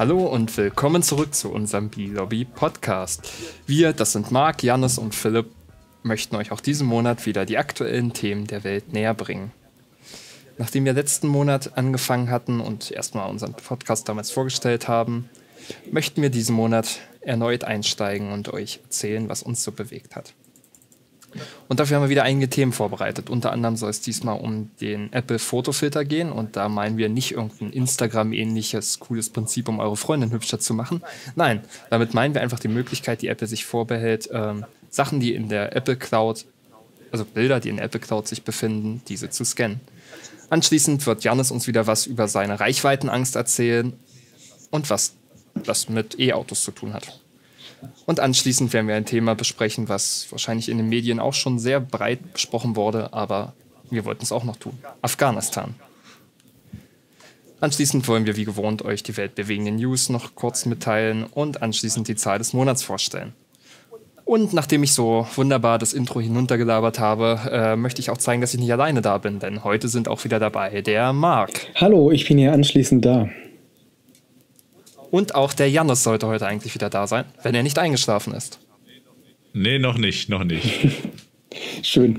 Hallo und willkommen zurück zu unserem B-Lobby-Podcast. Wir, das sind Marc, Jannis und Philipp, möchten euch auch diesen Monat wieder die aktuellen Themen der Welt näher bringen. Nachdem wir letzten Monat angefangen hatten und erstmal unseren Podcast damals vorgestellt haben, möchten wir diesen Monat erneut einsteigen und euch erzählen, was uns so bewegt hat. Und dafür haben wir wieder einige Themen vorbereitet. Unter anderem soll es diesmal um den Apple-Fotofilter gehen. Und da meinen wir nicht irgendein Instagram-ähnliches cooles Prinzip, um eure Freundin hübscher zu machen. Nein, damit meinen wir einfach die Möglichkeit, die Apple sich vorbehält, Sachen, die in der Apple Cloud, also Bilder, die in der Apple Cloud sich befinden, diese zu scannen. Anschließend wird Jannis uns wieder was über seine Reichweitenangst erzählen und was das mit E-Autos zu tun hat. Und anschließend werden wir ein Thema besprechen, was wahrscheinlich in den Medien auch schon sehr breit besprochen wurde, aber wir wollten es auch noch tun. Afghanistan. Anschließend wollen wir wie gewohnt euch die weltbewegenden News noch kurz mitteilen und anschließend die Zahl des Monats vorstellen. Und nachdem ich so wunderbar das Intro hinuntergelabert habe, möchte ich auch zeigen, dass ich nicht alleine da bin, denn heute sind auch wieder dabei der Marc. Hallo, ich bin hier anschließend da. Und auch der Jannis sollte heute eigentlich wieder da sein, wenn er nicht eingeschlafen ist. Nee, noch nicht. Schön.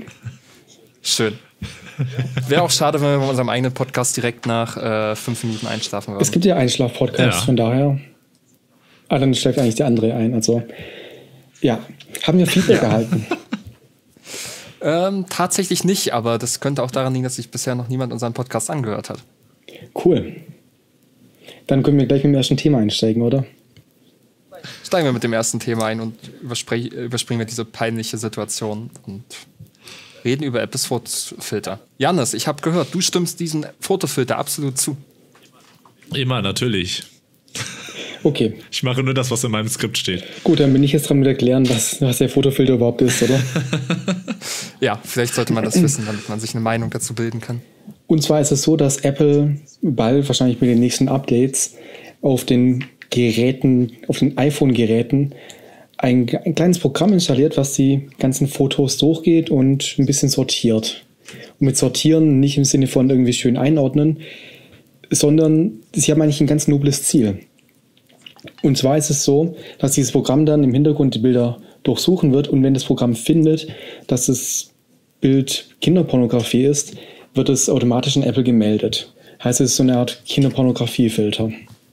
Wäre auch schade, wenn wir bei unserem eigenen Podcast direkt nach 5 Minuten einschlafen würden. Es gibt ja Einschlaf-Podcasts, von daher. Dann schläft eigentlich der andere ein. Also, ja. Haben wir Feedback erhalten? Tatsächlich nicht, aber das könnte auch daran liegen, dass sich bisher noch niemand unseren Podcast angehört hat. Cool. Dann können wir gleich mit dem ersten Thema einsteigen, oder? Steigen wir mit dem ersten Thema ein und überspringen wir diese peinliche Situation und reden über Apples Fotofilter. Jannis, ich habe gehört, du stimmst diesem Fotofilter absolut zu. Immer, natürlich. Okay. Ich mache nur das, was in meinem Skript steht. Gut, dann bin ich jetzt dran mit erklären, was der Fotofilter überhaupt ist, oder? Ja, vielleicht sollte man das wissen, damit man sich eine Meinung dazu bilden kann. Und zwar ist es so, dass Apple bald, wahrscheinlich mit den nächsten Updates, auf den iPhone-Geräten ein kleines Programm installiert, was die ganzen Fotos durchgeht und ein bisschen sortiert. Und mit sortieren nicht im Sinne von irgendwie schön einordnen, sondern sie haben eigentlich ein ganz nobles Ziel. Und zwar ist es so, dass dieses Programm dann im Hintergrund die Bilder durchsuchen wird und wenn das Programm findet, dass das Bild Kinderpornografie ist, wird es automatisch in Apple gemeldet. Heißt, es ist so eine Art Kinderpornografie-Filter.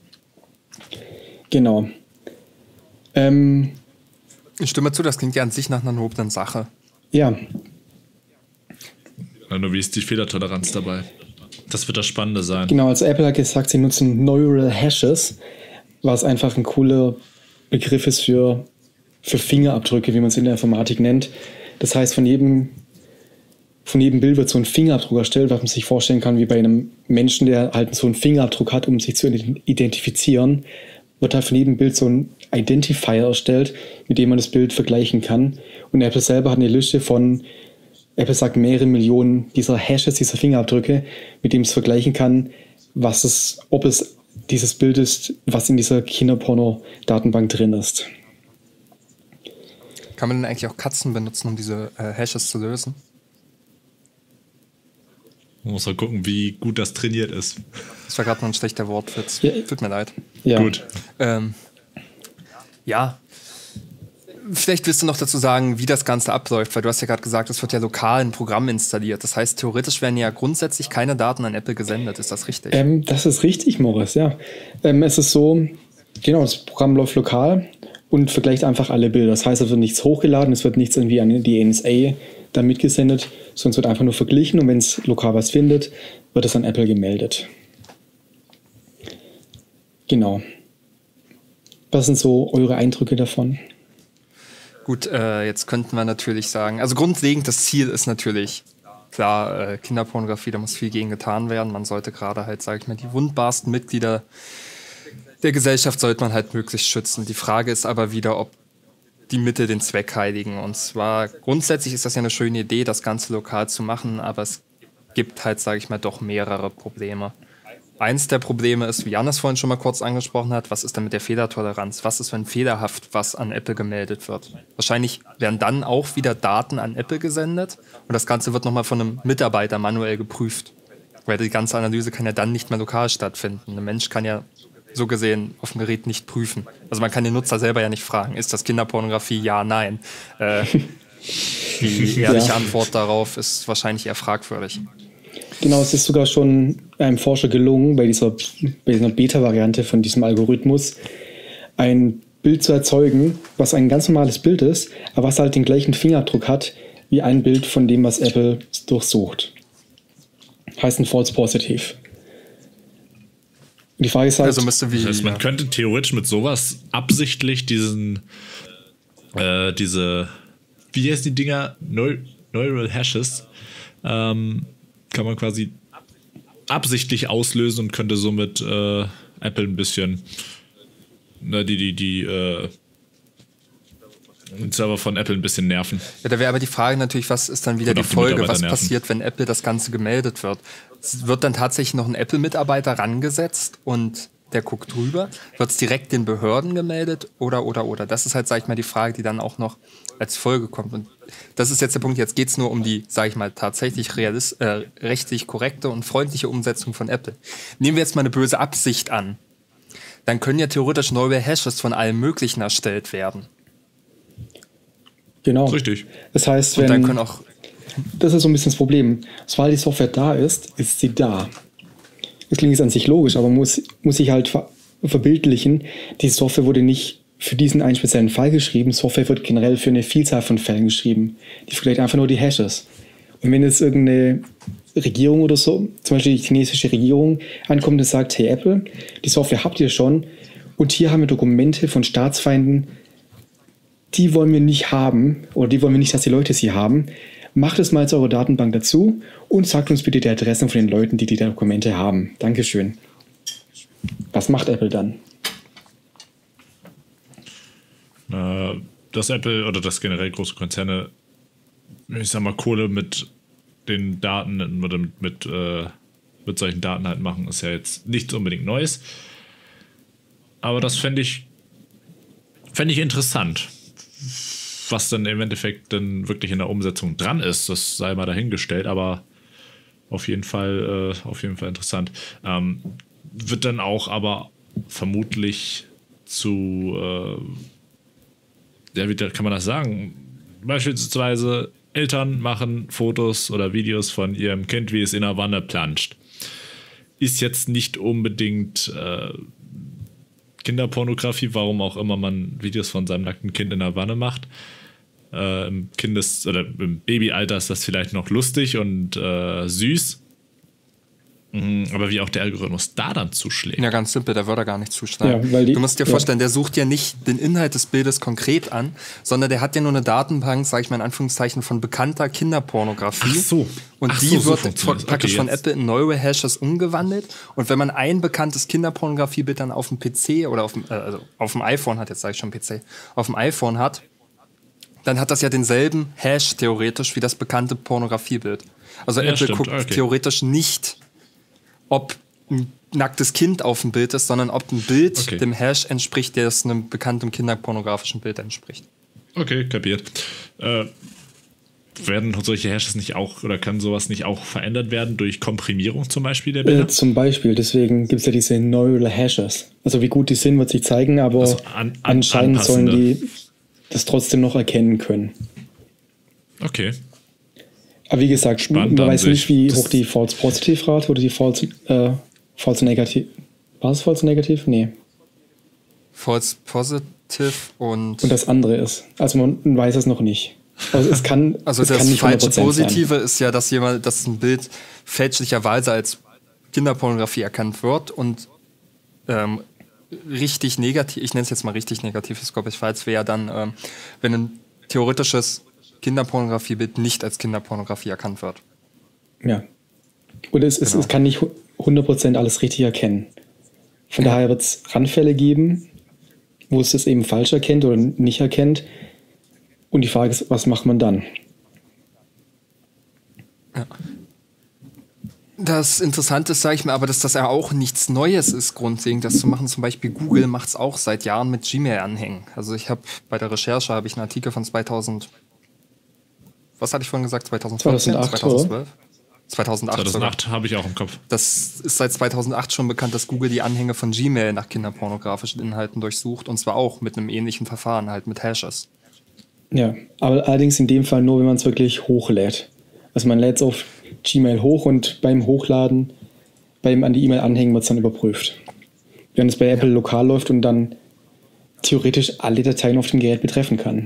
Genau. Ich stimme zu, das klingt ja an sich nach einer noblen Sache. Ja. Nur wie ist die Fehlertoleranz dabei? Das wird das Spannende sein. Genau, also Apple hat gesagt, sie nutzen Neural Hashes, was einfach ein cooler Begriff ist für Fingerabdrücke, wie man es in der Informatik nennt. Das heißt, von jedem Bild wird so ein Fingerabdruck erstellt, was man sich vorstellen kann, wie bei einem Menschen, der halt so einen Fingerabdruck hat, um sich zu identifizieren, wird halt von jedem Bild so ein Identifier erstellt, mit dem man das Bild vergleichen kann. Und Apple selber hat eine Liste von, Apple sagt, mehrere Millionen dieser Hashes, dieser Fingerabdrücke, mit dem es vergleichen kann, ob es dieses Bild ist, was in dieser Kinderporno-Datenbank drin ist. Kann man denn eigentlich auch Katzen benutzen, um diese Hashes zu lösen? Man muss mal gucken, wie gut das trainiert ist. Das war gerade noch ein schlechter Wortwitz. Ja. Tut mir leid. Ja. Gut. Ja. Vielleicht willst du noch dazu sagen, wie das Ganze abläuft, weil du hast ja gerade gesagt, es wird ja lokal ein Programm installiert. Das heißt, theoretisch werden ja grundsätzlich keine Daten an Apple gesendet. Ist das richtig? Das ist richtig, Morris, ja. Es ist so, genau, das Programm läuft lokal und vergleicht einfach alle Bilder. Das heißt, es wird nichts hochgeladen, es wird nichts irgendwie an die NSA dann mitgesendet, sondern es wird einfach nur verglichen und wenn es lokal was findet, wird es an Apple gemeldet. Genau. Was sind so eure Eindrücke davon? Gut, jetzt könnten wir natürlich sagen, also grundlegend das Ziel ist natürlich, klar, Kinderpornografie, da muss viel gegen getan werden. Man sollte gerade halt, sage ich mal, die wundbarsten Mitglieder der Gesellschaft sollte man halt möglichst schützen. Die Frage ist aber wieder, ob die Mittel den Zweck heiligen. Und zwar grundsätzlich ist das ja eine schöne Idee, das Ganze lokal zu machen, aber es gibt halt, sage ich mal, doch mehrere Probleme. Eins der Probleme ist, wie Jannis vorhin schon mal kurz angesprochen hat, was ist denn mit der Fehlertoleranz? Was ist, wenn fehlerhaft was an Apple gemeldet wird? Wahrscheinlich werden dann auch wieder Daten an Apple gesendet und das Ganze wird nochmal von einem Mitarbeiter manuell geprüft. Weil die ganze Analyse kann ja dann nicht mehr lokal stattfinden. Ein Mensch kann ja so gesehen auf dem Gerät nicht prüfen. Also man kann den Nutzer selber ja nicht fragen, ist das Kinderpornografie? Ja, nein. Die ehrliche Antwort darauf ist wahrscheinlich eher fragwürdig. Genau, es ist sogar schon einem Forscher gelungen, bei dieser Beta-Variante von diesem Algorithmus ein Bild zu erzeugen, was ein ganz normales Bild ist, aber was halt den gleichen Fingerabdruck hat, wie ein Bild von dem, was Apple durchsucht. Heißt ein False Positive. Und die Frage ist halt... Also müsste das heißt, man könnte theoretisch mit sowas absichtlich diese, wie heißen die Dinger? Neural Hashes, kann man quasi absichtlich auslösen und könnte somit Apple ein bisschen die Server von Apple ein bisschen nerven. Ja, da wäre aber die Frage natürlich, was ist dann wieder Oder die Folge? Was nerven. passiert, wenn Apple das Ganze gemeldet wird? Wird dann tatsächlich noch ein Apple-Mitarbeiter rangesetzt und der guckt drüber? Wird es direkt den Behörden gemeldet? Oder? Das ist halt, sag ich mal, die Frage, die dann auch noch als Folge kommt. Und das ist jetzt der Punkt, jetzt geht es nur um die, sag ich mal, tatsächlich rechtlich korrekte und freundliche Umsetzung von Apple. Nehmen wir jetzt mal eine böse Absicht an. Dann können ja theoretisch neue Hashes von allem Möglichen erstellt werden. Genau. Richtig. Das heißt, Und wenn... dann können auch... Das ist so ein bisschen das Problem. Sobald die Software da ist sie da. Das klingt jetzt an sich logisch, aber muss ich halt verbildlichen, die Software wurde nicht für diesen einen speziellen Fall geschrieben. Software wird generell für eine Vielzahl von Fällen geschrieben. Die vergleicht einfach nur die Hashes. Und wenn jetzt irgendeine Regierung oder so, zum Beispiel die chinesische Regierung, ankommt und sagt, hey Apple, die Software habt ihr schon und hier haben wir Dokumente von Staatsfeinden, die wollen wir nicht haben oder die wollen wir nicht, dass die Leute sie haben. Macht es mal zu eurer Datenbank dazu und sagt uns bitte die Adressen von den Leuten, die Dokumente haben. Dankeschön. Was macht Apple dann? Dass Apple oder dass generell große Konzerne, ich sag mal, Kohle mit den Daten oder mit solchen Daten halt machen, ist ja jetzt nichts unbedingt Neues. Aber das fände ich interessant. Was dann im Endeffekt dann wirklich in der Umsetzung dran ist, das sei mal dahingestellt, aber auf jeden Fall interessant. Wird dann auch aber vermutlich zu, wie kann man das sagen? Beispielsweise Eltern machen Fotos oder Videos von ihrem Kind, wie es in der Wanne planscht. Ist jetzt nicht unbedingt Kinderpornografie, warum auch immer man Videos von seinem nackten Kind in der Wanne macht. Im im Babyalter ist das vielleicht noch lustig und süß. Aber wie auch der Algorithmus da dann zuschlägt. Ja, ganz simpel, der würde da gar nicht zuschlagen. Ja, Du musst dir vorstellen, der sucht ja nicht den Inhalt des Bildes konkret an, sondern der hat ja nur eine Datenbank, sage ich mal in Anführungszeichen, von bekannter Kinderpornografie. Ach so. Und die so wird praktisch von Apple in Neural Hashes umgewandelt. Und wenn man ein bekanntes Kinderpornografiebild dann auf dem PC oder auf dem iPhone hat, jetzt sage ich schon PC, auf dem iPhone hat, dann hat das ja denselben Hash theoretisch wie das bekannte Pornografiebild. Also Ja, Apple stimmt, guckt okay. theoretisch nicht, ob ein nacktes Kind auf dem Bild ist, sondern ob ein Bild dem Hash entspricht, der es einem bekannten kinderpornografischen Bild entspricht. Okay, kapiert. Werden solche Hashes nicht auch, oder kann sowas nicht auch verändert werden durch Komprimierung zum Beispiel der Bilder? Zum Beispiel, deswegen gibt es ja diese Neural Hashes. Also wie gut die sind, wird sich zeigen, aber Also anscheinend sollen anpassende. die das trotzdem noch erkennen können. Okay. Aber wie gesagt, Spannend man an weiß sich. nicht, wie Das- hoch die False-Positive-Rate oder die False Negative. War es False Negative? Nee. False Positive und Und das andere ist. Also man weiß es noch nicht. Also es kann, also es das kann nicht falsche 100% Positive ist ja, dass ein Bild fälschlicherweise als Kinderpornografie erkannt wird und richtig negativ, ich nenne es jetzt mal richtig negativ, ist glaube ich falsch, wäre dann, wenn ein theoretisches Kinderpornografiebild nicht als Kinderpornografie erkannt wird. sein. Ja. Und es kann nicht 100% alles richtig erkennen. Von daher wird es Randfälle geben, wo es das eben falsch erkennt oder nicht erkennt. Und die Frage ist, was macht man dann? Das Interessante ist, sage ich mal, aber dass das ja auch nichts Neues ist, grundlegend das zu machen. Zum Beispiel Google macht es auch seit Jahren mit Gmail-Anhängen. Also ich habe bei der Recherche einen Artikel von 2000, was hatte ich vorhin gesagt, 2014, 2008, 2012? 2008 2008 habe ich auch im Kopf. Das ist seit 2008 schon bekannt, dass Google die Anhänge von Gmail nach kinderpornografischen Inhalten durchsucht. Und zwar auch mit einem ähnlichen Verfahren, halt mit Hashes. Ja, aber allerdings in dem Fall nur, wenn man es wirklich hochlädt. Also man lädt es auf Gmail hoch und beim Hochladen, an die E-Mail anhängen, wird es dann überprüft. Während es bei Apple lokal läuft und dann theoretisch alle Dateien auf dem Gerät betreffen kann.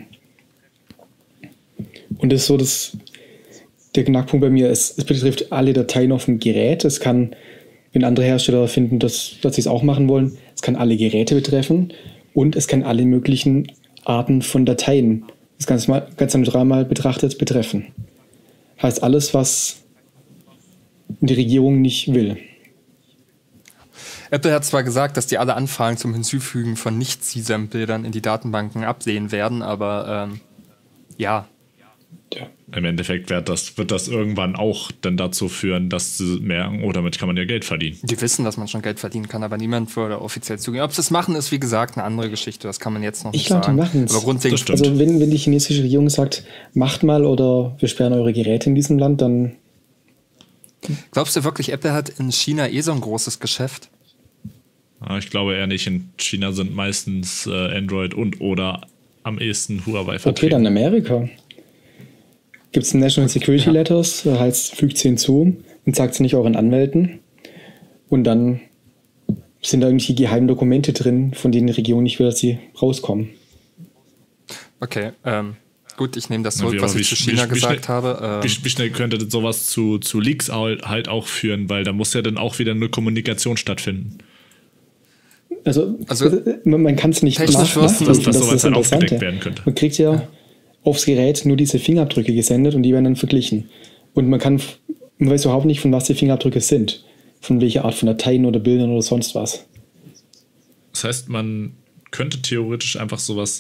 Und das ist so, der Knackpunkt bei mir ist, es betrifft alle Dateien auf dem Gerät. Es kann, wenn andere Hersteller finden, dass sie es auch machen wollen, es kann alle Geräte betreffen und es kann alle möglichen Arten von Dateien, das ganz neutral mal betrachtet, betreffen. Heißt alles, was die Regierung nicht will. Apple hat zwar gesagt, dass die alle Anfragen zum Hinzufügen von Nicht-CSAM-Bildern in die Datenbanken ablehnen werden, aber ja. Im Endeffekt wird das irgendwann auch dann dazu führen, dass sie merken, oh, damit kann man ja Geld verdienen. Die wissen, dass man schon Geld verdienen kann, aber niemand würde offiziell zugeben. Ob sie das machen, ist wie gesagt eine andere Geschichte. Das kann man jetzt noch nicht sagen. Ich glaube, die machen es. Aber grundlegend, also wenn die chinesische Regierung sagt, macht mal oder wir sperren eure Geräte in diesem Land, dann... Glaubst du wirklich, Apple hat in China so ein großes Geschäft? Ich glaube eher nicht. In China sind meistens Android oder am ehesten Huawei vertreten. Okay, dann Amerika. Gibt es ein National Security Letters, das heißt, fügt sie hinzu und sagt sie nicht euren Anwälten. Und dann sind da irgendwelche geheimen Dokumente drin, von denen die Regierung nicht will, dass sie rauskommen. Okay, gut, ich nehme das zurück, was ich zu China gesagt habe. Wie schnell könnte sowas zu Leaks halt auch führen, weil da muss ja dann auch wieder eine Kommunikation stattfinden. Also man kann es nicht nachmachen, dass sowas dann aufgedeckt werden könnte. Man kriegt ja aufs Gerät nur diese Fingerabdrücke gesendet und die werden dann verglichen. Und man weiß überhaupt nicht, von was die Fingerabdrücke sind. Von welcher Art von Dateien oder Bildern oder sonst was. Das heißt, man könnte theoretisch einfach sowas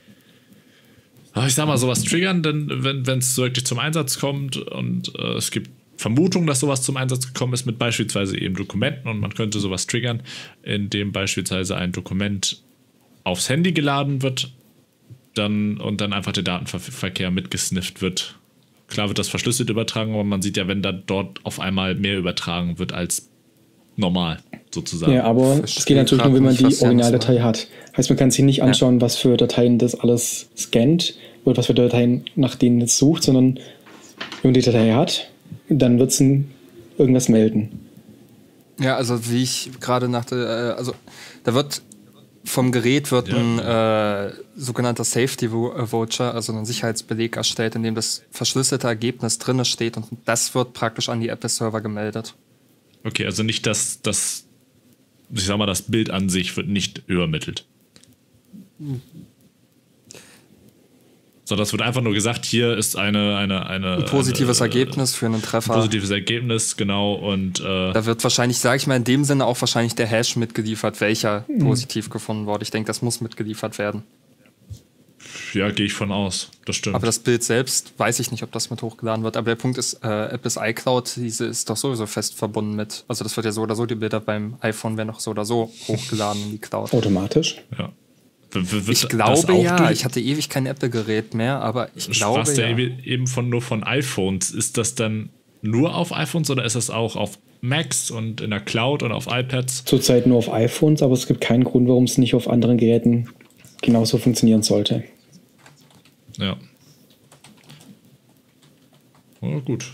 triggern, denn wenn es wirklich zum Einsatz kommt und es gibt Vermutung, dass sowas zum Einsatz gekommen ist mit beispielsweise eben Dokumenten und man könnte sowas triggern, indem beispielsweise ein Dokument aufs Handy geladen wird und dann einfach der Datenverkehr mitgesnifft wird. Klar wird das verschlüsselt übertragen, aber man sieht ja, wenn da dort auf einmal mehr übertragen wird als normal, sozusagen. Ja, aber es geht natürlich nur, wenn man die Originaldatei hat. Heißt, man kann sich nicht anschauen, was für Dateien das alles scannt oder was für Dateien nach denen es sucht, sondern wenn man die Datei hat, dann wird es irgendwas melden. Ja, also wie ich gerade da wird vom Gerät ein sogenannter Safety Voucher, also ein Sicherheitsbeleg erstellt, in dem das verschlüsselte Ergebnis drin steht und das wird praktisch an die Apple-Server gemeldet. Okay, also nicht das Bild an sich wird nicht übermittelt. Sondern es wird einfach nur gesagt, hier ist ein positives Ergebnis für einen Treffer. Ein positives Ergebnis, genau. Und da wird wahrscheinlich, sage ich mal, in dem Sinne auch wahrscheinlich der Hash mitgeliefert, welcher positiv gefunden wurde. Ich denke, das muss mitgeliefert werden. Ja, gehe ich von aus. Das stimmt. Aber das Bild selbst, weiß ich nicht, ob das mit hochgeladen wird. Aber der Punkt ist, Apples iCloud, diese ist doch sowieso fest verbunden mit. Also das wird ja so oder so, die Bilder beim iPhone werden doch so oder so hochgeladen in die Cloud. Automatisch? Ja. Ich glaube ja, ich hatte ewig kein Apple-Gerät mehr, aber ich glaube ja. Du sprachst ja eben nur von iPhones. Ist das dann nur auf iPhones oder ist das auch auf Macs und in der Cloud und auf iPads? Zurzeit nur auf iPhones, aber es gibt keinen Grund, warum es nicht auf anderen Geräten genauso funktionieren sollte. Ja. Oh, gut.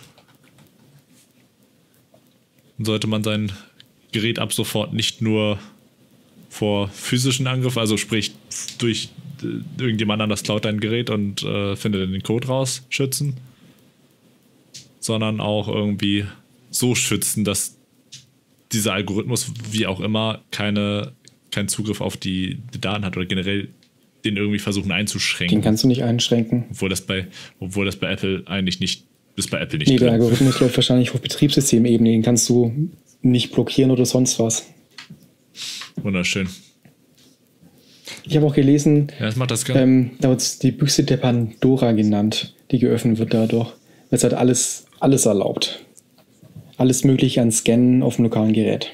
Dann sollte man sein Gerät ab sofort nicht nur vor physischen Angriff, also sprich durch irgendjemand anders klaut dein Gerät und findet den Code raus, schützen, sondern auch irgendwie so schützen, dass dieser Algorithmus, wie auch immer, keinen Zugriff auf die Daten hat oder generell den irgendwie versuchen einzuschränken. Den kannst du nicht einschränken. Obwohl das bei Apple eigentlich nicht, ist bei Apple nicht drin. Der Algorithmus läuft wahrscheinlich auf Betriebssystemebene, den kannst du nicht blockieren oder sonst was. Wunderschön. Ich habe auch gelesen, ja, das macht das da wird die Büchse der Pandora genannt, die geöffnet wird dadurch. Es hat alles erlaubt. Alles Mögliche an Scannen auf dem lokalen Gerät.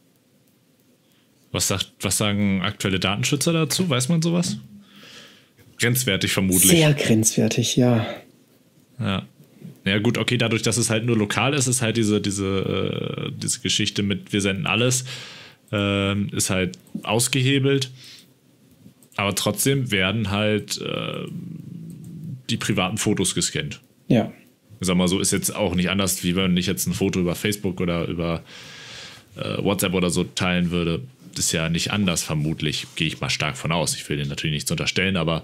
Was sagen aktuelle Datenschützer dazu? Weiß man sowas? grenzwertig vermutlich. Sehr grenzwertig, ja. Ja. Ja gut, okay, dadurch, dass es halt nur lokal ist, ist halt diese Geschichte mit wir senden alles, ist halt ausgehebelt. Aber trotzdem werden halt die privaten Fotos gescannt. Ja. Sag mal so, ist jetzt auch nicht anders, wie wenn ich jetzt ein Foto über Facebook oder über WhatsApp oder so teilen würde. Das ist ja nicht anders, vermutlich. Gehe ich mal stark von aus. Ich will den natürlich nichts unterstellen, aber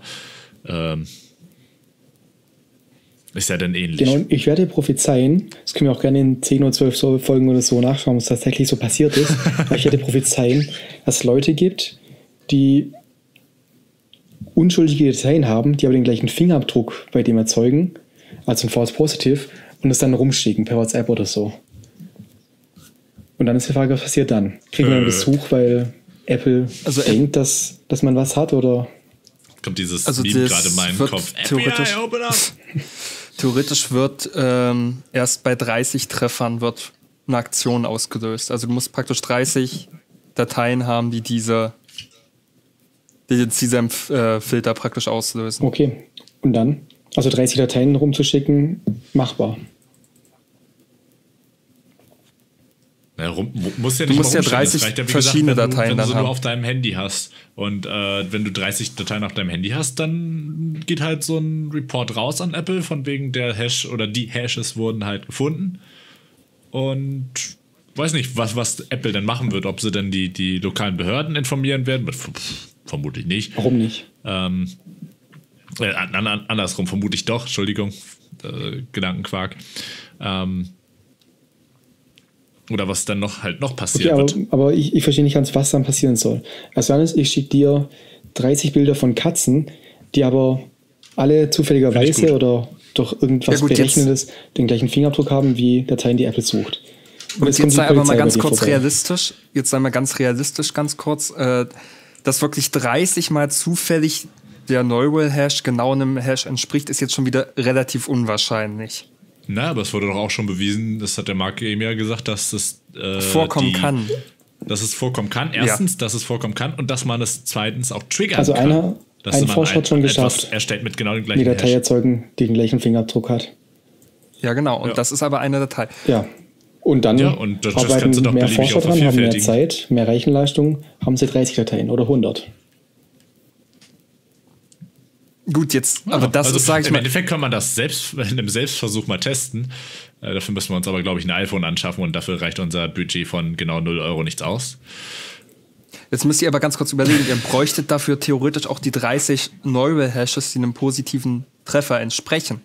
ist ja dann ähnlich. Genau, ich werde prophezeien, das können wir auch gerne in 10 oder 12 Folgen oder so nachschauen, was tatsächlich so passiert ist. Aber ich werde prophezeien, dass es Leute gibt, die unschuldige Dateien haben, die aber den gleichen Fingerabdruck bei dem erzeugen, also ein False Positive, und es dann rumschicken per WhatsApp oder so. Und dann ist die Frage, was passiert dann? Kriegen wir einen Besuch, weil Apple denkt, dass man was hat, oder? Kommt dieses Meme gerade in meinen Kopf. Theoretisch, open up. Theoretisch wird erst bei 30 Treffern wird eine Aktion ausgelöst. Also du musst praktisch 30 Dateien haben, die den CSAM-Filter praktisch auslösen. Okay, und dann? Also 30 Dateien rumzuschicken, machbar. Ja, musst ja nicht du musst ja 30 verschiedene Dateien wenn du haben. Auf deinem Handy hast. Und wenn du 30 Dateien auf deinem Handy hast, dann geht halt so ein Report raus an Apple, von wegen der Hash oder die Hashes wurden halt gefunden. Und weiß nicht, was Apple denn machen wird. Ob sie dann die lokalen Behörden informieren werden. Vermutlich nicht. Warum nicht? Andersrum, vermutlich doch. Entschuldigung. Gedankenquark. Oder was dann noch passieren wird. Aber ich verstehe nicht ganz, was dann passieren soll. Also Johannes, ich schicke dir 30 Bilder von Katzen, die aber alle zufälligerweise oder durch irgendwas Berechnetes den gleichen Fingerabdruck haben wie Dateien, die Apple sucht. Und jetzt sei aber mal ganz kurz realistisch, ganz kurz, dass wirklich 30 mal zufällig der Neural Hash genau einem Hash entspricht, ist jetzt schon wieder relativ unwahrscheinlich. Na, aber es wurde doch auch schon bewiesen, das hat der Marc eben ja gesagt, dass das vorkommen kann. Dass es vorkommen kann. Erstens, dass es vorkommen kann und dass man es zweitens auch triggern kann. Also ein Forscher hat schon geschafft, erstellt mit genau dem gleichen die Datei erzeugen, die den gleichen Fingerabdruck hat. Ja, genau. Und das ist aber eine Datei. Ja. Und dann arbeiten mehr Forscher dran, haben mehr Zeit, mehr Rechenleistung, haben sie 30 Dateien oder 100. Gut, jetzt, aber das ist, sage ich im mal. Im Endeffekt kann man das in einem Selbstversuch mal testen. Dafür müssen wir uns aber, glaube ich, ein iPhone anschaffen und dafür reicht unser Budget von genau 0 Euro nichts aus. Jetzt müsst ihr aber ganz kurz überlegen, ihr bräuchtet dafür theoretisch auch die 30 Neural Hashes, die einem positiven Treffer entsprechen.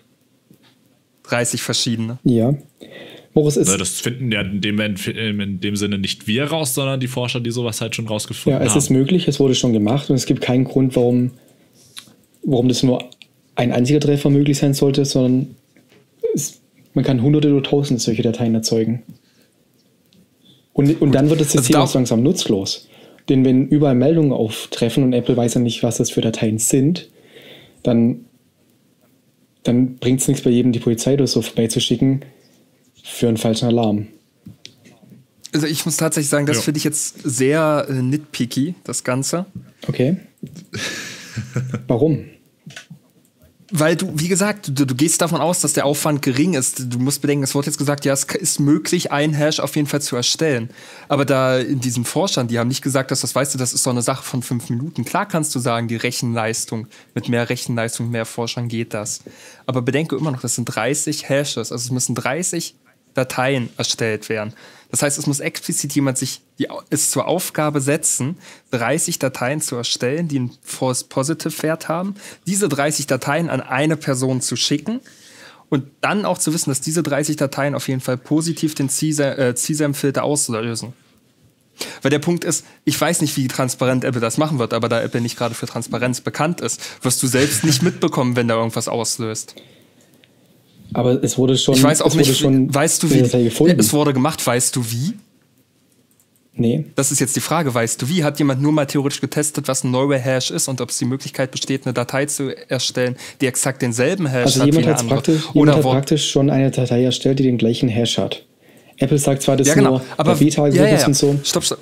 30 verschiedene. Ja. Moritz ist. Das finden ja in dem Sinne nicht wir raus, sondern die Forscher, die sowas halt schon rausgefunden haben. Ja, es ist möglich, es wurde schon gemacht und es gibt keinen Grund, warum das nur ein einziger Treffer möglich sein sollte, sondern man kann Hunderte oder Tausende solche Dateien erzeugen. Und dann wird das System auch langsam nutzlos. Denn wenn überall Meldungen auftreffen und Apple weiß ja nicht, was das für Dateien sind, dann bringt es nichts, bei jedem die Polizei oder so vorbeizuschicken für einen falschen Alarm. Also ich muss tatsächlich sagen, das finde ich jetzt sehr nitpicky, das Ganze. Okay. Warum? Weil du, wie gesagt, du gehst davon aus, dass der Aufwand gering ist. Du musst bedenken, es wurde jetzt gesagt, ja, es ist möglich, einen Hash auf jeden Fall zu erstellen. Aber da in diesen Forschern, die haben nicht gesagt, dass das ist so eine Sache von 5 Minuten. Klar kannst du sagen, die Rechenleistung, mit mehr Rechenleistung, mehr Forschern geht das. Aber bedenke immer noch, das sind 30 Hashes. Also es müssen 30 Dateien erstellt werden. Das heißt, es muss explizit jemand es zur Aufgabe setzen, 30 Dateien zu erstellen, die einen False Positive Wert haben, diese 30 Dateien an eine Person zu schicken und dann auch zu wissen, dass diese 30 Dateien auf jeden Fall positiv den CSAM-Filter auslösen. Weil der Punkt ist, ich weiß nicht, wie transparent Apple das machen wird, aber da Apple nicht gerade für Transparenz bekannt ist, wirst du selbst nicht mitbekommen, wenn da irgendwas auslöst. Aber es wurde schon. Ich weiß auch nicht, weißt du wie? Es wurde gemacht, weißt du wie? Nee. Das ist jetzt die Frage, weißt du wie? Hat jemand nur mal theoretisch getestet, was ein Neural Hash ist und ob es die Möglichkeit besteht, eine Datei zu erstellen, die exakt denselben Hash hat wie eine andere? Jemand hat praktisch schon eine Datei erstellt, die den gleichen Hash hat. Apple sagt zwar, das ja, genau. nur Beta-Algorithmus und so. Stopp.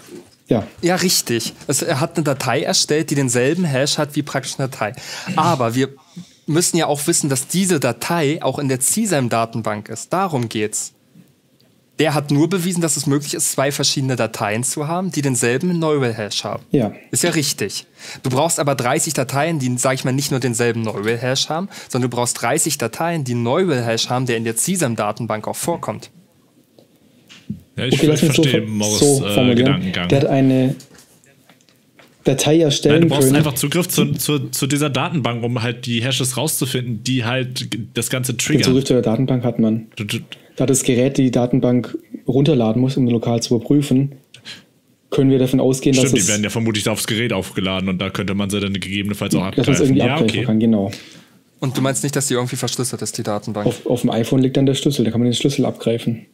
Ja. Ja, richtig. Also er hat eine Datei erstellt, die denselben Hash hat wie praktisch eine Datei. Aber wir müssen ja auch wissen, dass diese Datei auch in der CSAM-Datenbank ist. Darum geht's. Der hat nur bewiesen, dass es möglich ist, 2 verschiedene Dateien zu haben, die denselben Neural-Hash haben. Ja. Ist ja richtig. Du brauchst aber 30 Dateien, die, sag ich mal, nicht nur denselben Neural-Hash haben, sondern du brauchst 30 Dateien, die einen Neural-Hash haben, der in der CSAM-Datenbank auch vorkommt. Ja, ich Lass mich verstehe Morris formulieren. Gedankengang. Der hat eine Datei erstellen Nein, du brauchst können. einfach Zugriff zu dieser Datenbank, um halt die Hashes rauszufinden, die halt das Ganze Den triggern. Zugriff zu der Datenbank hat man. Da das Gerät die Datenbank runterladen muss, um lokal zu überprüfen, können wir davon ausgehen, Stimmt, dass die werden ja vermutlich aufs Gerät aufgeladen und da könnte man sie dann gegebenenfalls auch dass man es abgreifen. irgendwie Ja, abgreifen okay. kann, genau. Und du meinst nicht, dass die irgendwie verschlüsselt ist, die Datenbank? Auf dem iPhone liegt dann der Schlüssel, da kann man den Schlüssel abgreifen.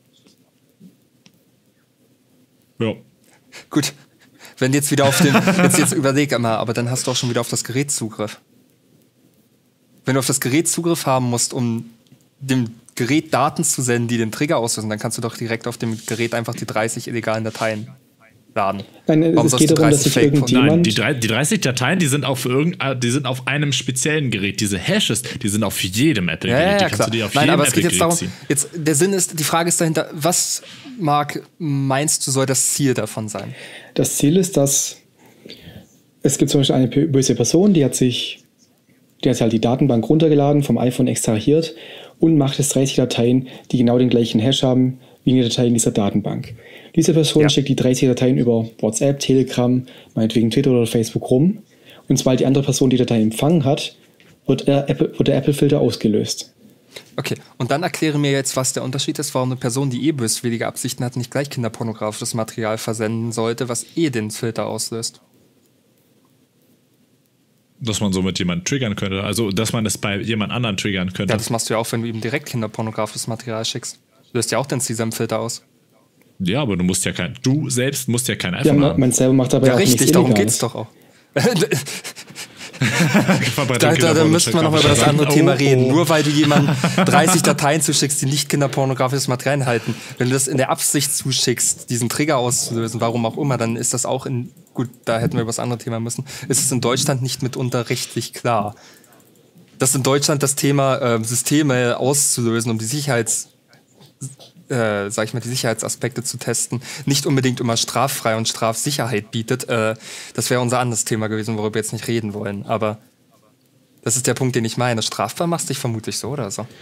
Ja. Gut. Wenn jetzt wieder auf den, jetzt überleg einmal, aber dann hast du auch schon wieder auf das Gerät Zugriff. Wenn du auf das Gerät Zugriff haben musst, um dem Gerät Daten zu senden, die den Trigger auslösen, dann kannst du doch direkt auf dem Gerät einfach die 30 illegalen Dateien laden. Nein, Warum es sollst geht du darum, dass 30 sich Fake- irgendjemand... Nein, die 30 Dateien, die sind auf einem speziellen Gerät. Diese Hashes, die sind auf jedem Apple-Gerät. Ja, die kannst klar. du dir auf Nein, jedem aber es geht jetzt darum, Apple-Gerät der Sinn ist, die Frage ist dahinter, was, Marc, meinst du, soll das Ziel davon sein? Das Ziel ist, dass es gibt zum Beispiel eine böse Person, die hat halt die Datenbank runtergeladen, vom iPhone extrahiert und macht jetzt 30 Dateien, die genau den gleichen Hash haben wie die Dateien dieser Datenbank. Diese Person schickt die 30 Dateien über WhatsApp, Telegram, meinetwegen Twitter oder Facebook rum. Und sobald die andere Person die Datei empfangen hat, wird der Apple-Filter ausgelöst. Okay, und dann erkläre mir jetzt, was der Unterschied ist, warum eine Person, die böswillige Absichten hat, nicht gleich kinderpornografisches Material versenden sollte, was den Filter auslöst. Dass man so mit jemandem triggern könnte. Also, dass man es bei jemand anderen triggern könnte. Ja, das machst du ja auch, wenn du ihm direkt kinderpornografisches Material schickst. Löst ja auch den CSAM-Filter aus. Ja, aber du selbst musst ja kein iPhone Ja, haben. man selber macht dabei Ja, auch richtig, nichts darum Illegales. geht's doch auch. Da müssten wir nochmal über das andere Thema reden. Nur weil du jemandem 30 Dateien zuschickst, die nicht kinderpornografisches Material enthalten. Wenn du das in der Absicht zuschickst, diesen Trigger auszulösen, warum auch immer, dann ist das auch gut, da hätten wir über das andere Thema müssen, ist es in Deutschland nicht mitunter rechtlich klar. Dass in Deutschland das Thema Systeme auszulösen, um die die Sicherheitsaspekte zu testen, nicht unbedingt immer straffrei und Strafsicherheit bietet. Das wäre unser anderes Thema gewesen, worüber wir jetzt nicht reden wollen. Aber das ist der Punkt, den ich meine. Strafbar machst du dich vermutlich so oder so.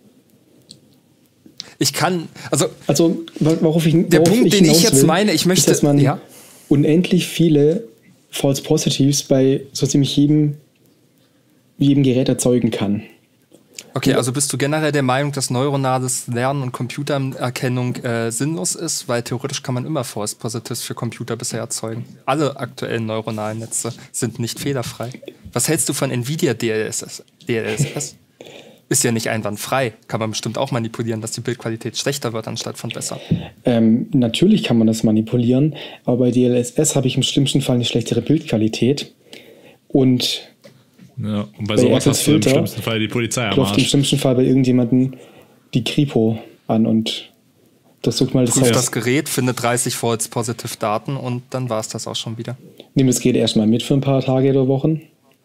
Worauf ich jetzt meine, ich möchte, ist, dass man ja? unendlich viele False Positives bei so ziemlich jedem Gerät erzeugen kann. Okay, also bist du generell der Meinung, dass neuronales Lernen und Computererkennung sinnlos ist? Weil theoretisch kann man immer False Positives für Computer bisher erzeugen. Alle aktuellen neuronalen Netze sind nicht fehlerfrei. Was hältst du von NVIDIA DLSS? Ist ja nicht einwandfrei. Kann man bestimmt auch manipulieren, dass die Bildqualität schlechter wird, anstatt von besser. Natürlich kann man das manipulieren, aber bei DLSS habe ich im schlimmsten Fall eine schlechtere Bildqualität. Und ja, und bei sowas hast du im schlimmsten Fall die Polizei am klopft im Arsch. schlimmsten Fall bei irgendjemandem die Kripo an und versucht mal das Prüft Haus. das Gerät, findet 30 False Positive Daten und dann war es das auch schon wieder. Nimm das Gerät erstmal mit für ein paar Tage oder Wochen.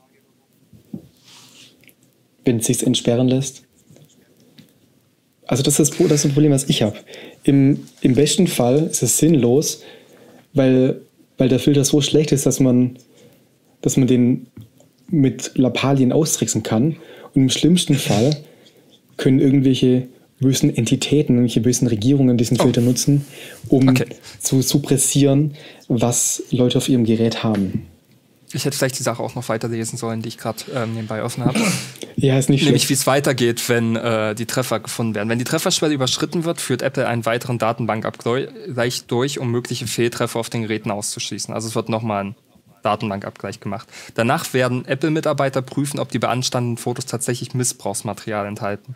Wenn es sich entsperren lässt. Also das ist ein Problem, was ich habe. Im besten Fall ist es sinnlos, weil der Filter so schlecht ist, dass man den mit Lappalien austricksen kann. Und im schlimmsten Fall können irgendwelche bösen Entitäten, irgendwelche bösen Regierungen diesen Filter nutzen, um zu suppressieren, was Leute auf ihrem Gerät haben. Ich hätte vielleicht die Sache auch noch weiterlesen sollen, die ich gerade nebenbei offen habe. Ja, ist nicht schlecht. Nämlich, wie es weitergeht, wenn die Treffer gefunden werden. Wenn die Trefferschwelle überschritten wird, führt Apple einen weiteren Datenbankabgleich durch, um mögliche Fehltreffer auf den Geräten auszuschließen. Also es wird nochmal ein Datenbankabgleich gemacht. Danach werden Apple-Mitarbeiter prüfen, ob die beanstandeten Fotos tatsächlich Missbrauchsmaterial enthalten.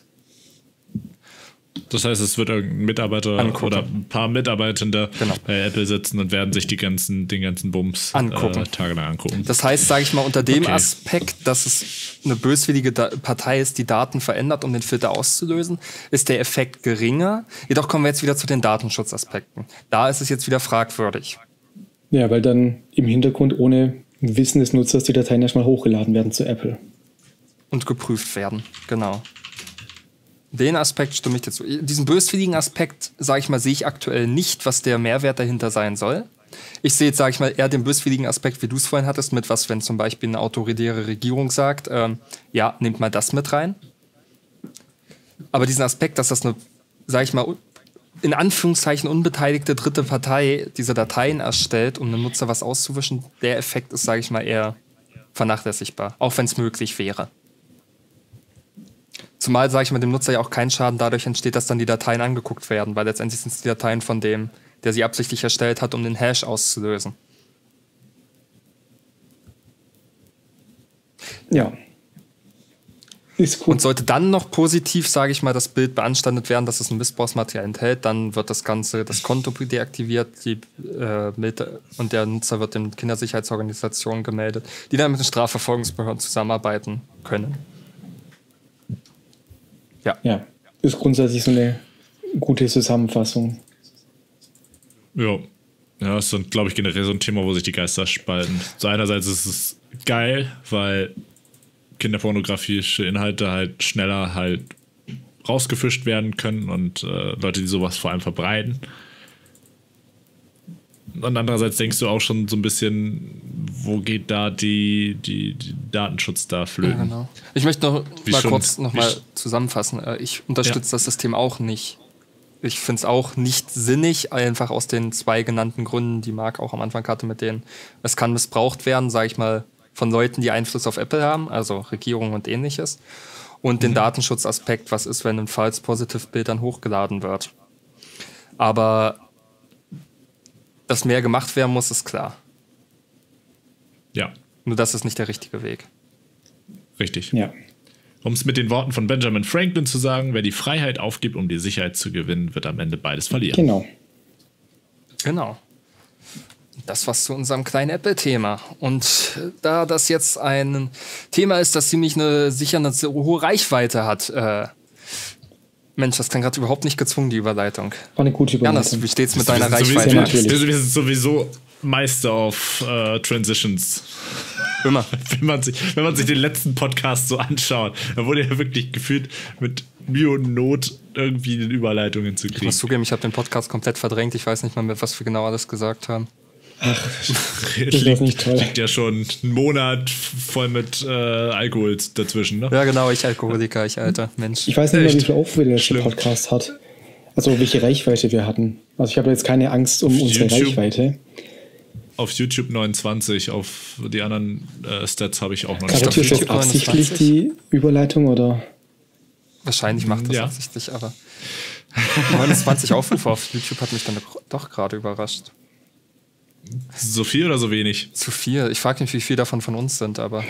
Das heißt, es wird ein Mitarbeiter oder ein paar Mitarbeitende bei Apple sitzen und werden sich den ganzen Bums tagelang angucken. Das heißt, sage ich mal, unter dem Aspekt, dass es eine böswillige Partei ist, die Daten verändert, um den Filter auszulösen, ist der Effekt geringer. Jedoch kommen wir jetzt wieder zu den Datenschutzaspekten. Da ist es jetzt wieder fragwürdig. Ja, weil dann im Hintergrund ohne Wissen des Nutzers die Dateien erstmal hochgeladen werden zu Apple. Und geprüft werden, genau. Den Aspekt stimme ich dir zu. Diesen böswilligen Aspekt, sage ich mal, sehe ich aktuell nicht, was der Mehrwert dahinter sein soll. Ich sehe jetzt, sage ich mal, eher den böswilligen Aspekt, wie du es vorhin hattest, mit was, wenn zum Beispiel eine autoritäre Regierung sagt, ja, nehmt mal das mit rein. Aber diesen Aspekt, dass das eine, sage ich mal, in Anführungszeichen unbeteiligte dritte Partei diese Dateien erstellt, um einem Nutzer was auszuwischen, der Effekt ist, sage ich mal, eher vernachlässigbar, auch wenn es möglich wäre. Zumal, sage ich mal, dem Nutzer ja auch kein Schaden dadurch entsteht, dass dann die Dateien angeguckt werden, weil letztendlich sind es die Dateien von dem, der sie absichtlich erstellt hat, um den Hash auszulösen. Ja. Ist gut. Und sollte dann noch positiv, sage ich mal, das Bild beanstandet werden, dass es ein Missbrauchsmaterial enthält, dann wird das Konto deaktiviert und der Nutzer wird den Kindersicherheitsorganisationen gemeldet, die dann mit den Strafverfolgungsbehörden zusammenarbeiten können. Ja, ist grundsätzlich so eine gute Zusammenfassung. Ja, das ist, glaube ich, generell so ein Thema, wo sich die Geister spalten. So einerseits ist es geil, weil kinderpornografische Inhalte halt schneller halt rausgefischt werden können und Leute, die sowas vor allem verbreiten. Und andererseits denkst du auch schon so ein bisschen, wo geht da die Datenschutz da flöten? Ja, genau. Ich möchte noch mal zusammenfassen. Ich unterstütze das System auch nicht. Ich finde es auch nicht sinnig, einfach aus den 2 genannten Gründen, die Marc auch am Anfang hatte, mit denen es kann missbraucht werden, sage ich mal, von Leuten, die Einfluss auf Apple haben, also Regierung und ähnliches. Und den Datenschutzaspekt, was ist, wenn ein False-Positive-Bild dann hochgeladen wird. Aber dass mehr gemacht werden muss, ist klar. Ja. Nur das ist nicht der richtige Weg. Richtig. Ja. Um es mit den Worten von Benjamin Franklin zu sagen, wer die Freiheit aufgibt, um die Sicherheit zu gewinnen, wird am Ende beides verlieren. Genau. Das war's zu unserem kleinen Apple-Thema. Und da das jetzt ein Thema ist, das sicher eine hohe Reichweite hat, Mensch, das klang gerade überhaupt nicht gezwungen, die Überleitung. War eine gute Überleitung. Janis, wie steht's mit deiner Reichweite? Wir sind sowieso Meister auf Transitions. Immer. Wenn man sich den letzten Podcast so anschaut, da wurde ja wirklich gefühlt mit Mühe und Not irgendwie eine Überleitung hinzukriegen. Ich muss zugeben, ich habe den Podcast komplett verdrängt. Ich weiß nicht mal, was wir genau alles gesagt haben. Ach, das ist nicht toll. Liegt ja schon einen Monat voll mit Alkohol dazwischen, ne? Ja, genau, ich Alkoholiker, ich alter Mensch. Ich weiß nicht mehr, wie viel Aufrufe der Podcast hat. Also welche Reichweite wir hatten. Also ich habe jetzt keine Angst um unsere Reichweite. Auf YouTube 29, auf die anderen Stats habe ich auch noch nicht. Karotierst du jetzt absichtlich die Überleitung, oder? Wahrscheinlich macht das absichtlich, aber 29 Aufrufe auf YouTube hat mich dann doch gerade überrascht. So viel oder so wenig? Zu viel. Ich frage mich, wie viel davon von uns sind, aber.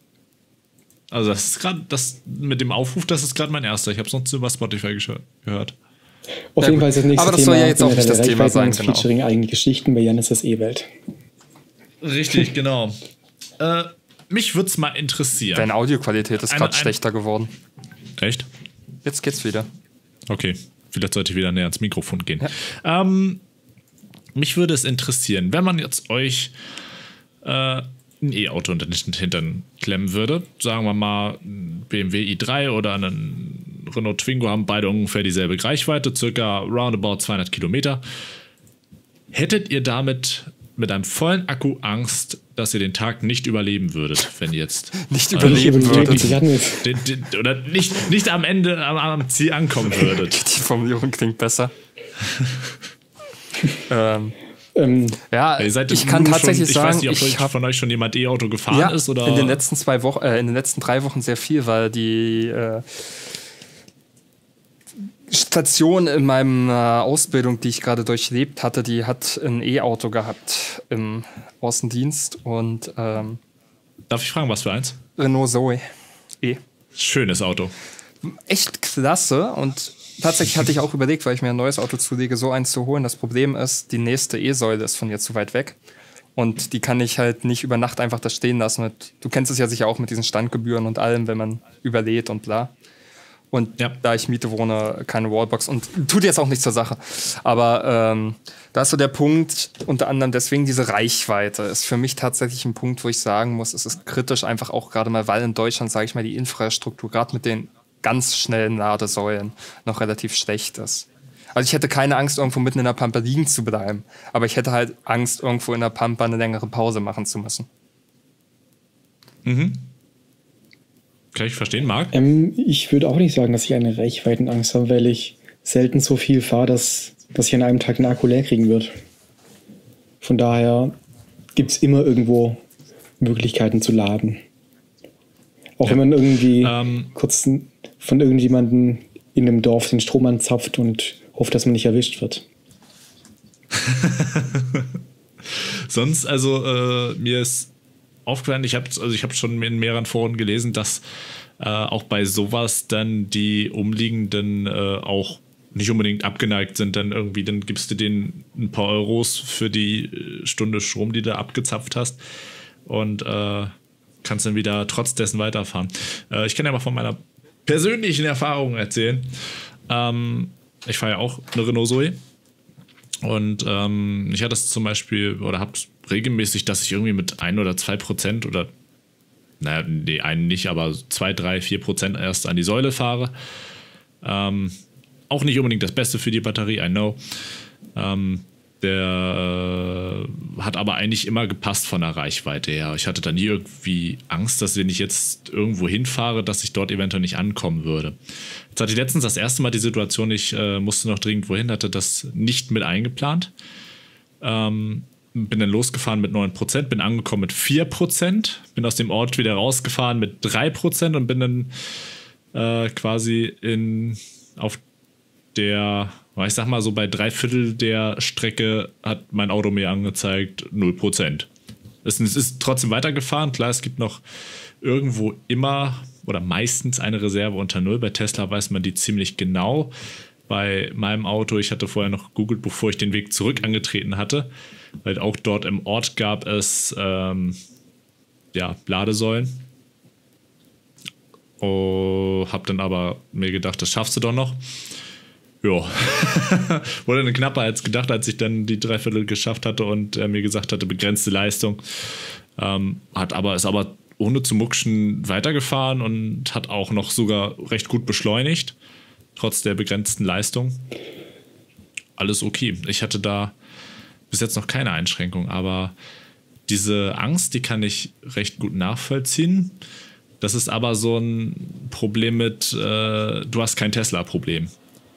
Also das ist gerade, das mit dem Aufruf, das ist gerade mein erster. Ich habe es sonst über Spotify gehört. Auf jeden Fall ist das nächste aber das Thema, soll ja jetzt auch nicht das Thema sein, genau. Featuring eigene Geschichten bei Janis' E-Welt. Richtig, genau. Mich würde es mal interessieren. Deine Audioqualität ist gerade schlechter geworden. Echt? Jetzt geht's wieder. Okay, vielleicht sollte ich wieder näher ans Mikrofon gehen. Ja. Mich würde es interessieren, wenn man jetzt euch ein E-Auto unter den Hintern klemmen würde, sagen wir mal ein BMW i3 oder einen Renault Twingo, haben beide ungefähr dieselbe Reichweite, circa roundabout 200 Kilometer. Hättet ihr damit mit einem vollen Akku Angst, dass ihr den Tag nicht überleben würdet, wenn ihr jetzt nicht überleben würdet? Oder nicht am Ende am Ziel ankommen würdet? Die Formulierung klingt besser. Ja, ich kann tatsächlich sagen, ich weiß nicht, ob von euch schon jemand E-Auto gefahren ist oder. In den letzten 3 Wochen sehr viel, weil die Station in meiner Ausbildung, die ich gerade durchlebt hatte, die hat ein E-Auto gehabt im Außendienst und darf ich fragen, was für eins? Renault Zoe E. Schönes Auto. Echt klasse und tatsächlich hatte ich auch überlegt, weil ich mir ein neues Auto zulege, so eins zu holen. Das Problem ist, die nächste E-Säule ist von mir zu weit weg. Und die kann ich halt nicht über Nacht einfach da stehen lassen. Du kennst es ja sicher auch mit diesen Standgebühren und allem, wenn man überlädt und bla. Und da ich Miete wohne, keine Wallbox und tut jetzt auch nichts zur Sache. Aber da ist so der Punkt, unter anderem deswegen diese Reichweite, ist für mich tatsächlich ein Punkt, wo ich sagen muss, es ist kritisch einfach auch gerade mal, weil in Deutschland, sage ich mal, die Infrastruktur gerade mit den ganz schnellen Ladesäulen noch relativ schlecht ist. Also ich hätte keine Angst, irgendwo mitten in der Pampa liegen zu bleiben, aber ich hätte halt Angst, irgendwo in der Pampa eine längere Pause machen zu müssen. Mhm. Kann ich verstehen, Marc? Ich würde auch nicht sagen, dass ich eine Reichweitenangst habe, weil ich selten so viel fahre, dass ich an einem Tag einen Akku leer kriegen wird. Von daher gibt es immer irgendwo Möglichkeiten zu laden. Auch wenn man irgendwie kurz von irgendjemandem in einem Dorf den Strom anzapft und hofft, dass man nicht erwischt wird. Sonst, also mir ist aufgefallen, ich habe schon in mehreren Foren gelesen, dass auch bei sowas dann die Umliegenden auch nicht unbedingt abgeneigt sind, dann irgendwie, dann gibst du denen ein paar Euros für die Stunde Strom, die du abgezapft hast und kannst dann wieder trotz dessen weiterfahren. Ich kann ja mal von meiner persönlichen Erfahrung erzählen. Ich fahre ja auch eine Renault Zoe und ich hatte es zum Beispiel, oder habe es regelmäßig, dass ich irgendwie mit 1 oder 2% oder, naja, nee, einen nicht, aber 2, 3, 4% erst an die Säule fahre. Auch nicht unbedingt das Beste für die Batterie, I know. Der hat aber eigentlich immer gepasst von der Reichweite her. Ich hatte da nie irgendwie Angst, dass wenn ich jetzt irgendwo hinfahre, dass ich dort eventuell nicht ankommen würde. Jetzt hatte ich letztens das erste Mal die Situation, ich musste noch dringend wohin, hatte das nicht mit eingeplant. Bin dann losgefahren mit 9%, bin angekommen mit 4%, bin aus dem Ort wieder rausgefahren mit 3% und bin dann quasi auf der, ich sag mal so bei 3/4 der Strecke hat mein Auto mir angezeigt 0%. Es ist trotzdem weitergefahren, klar, es gibt noch irgendwo immer oder meistens eine Reserve unter 0. Bei Tesla weiß man die ziemlich genau. Bei meinem Auto, ich hatte vorher noch gegoogelt, bevor ich den Weg zurück angetreten hatte, weil auch dort im Ort gab es Ladesäulen. Hab dann aber mir gedacht, das schaffst du doch noch. Ja, wurde eine knapper als gedacht, als ich dann die 3/4 geschafft hatte und er mir gesagt hatte, begrenzte Leistung. Ist aber ohne zu muckschen weitergefahren und hat auch noch sogar recht gut beschleunigt, trotz der begrenzten Leistung. Alles okay. Ich hatte da bis jetzt noch keine Einschränkung, aber diese Angst, die kann ich recht gut nachvollziehen. Das ist aber so ein Problem mit, du hast kein Tesla-Problem.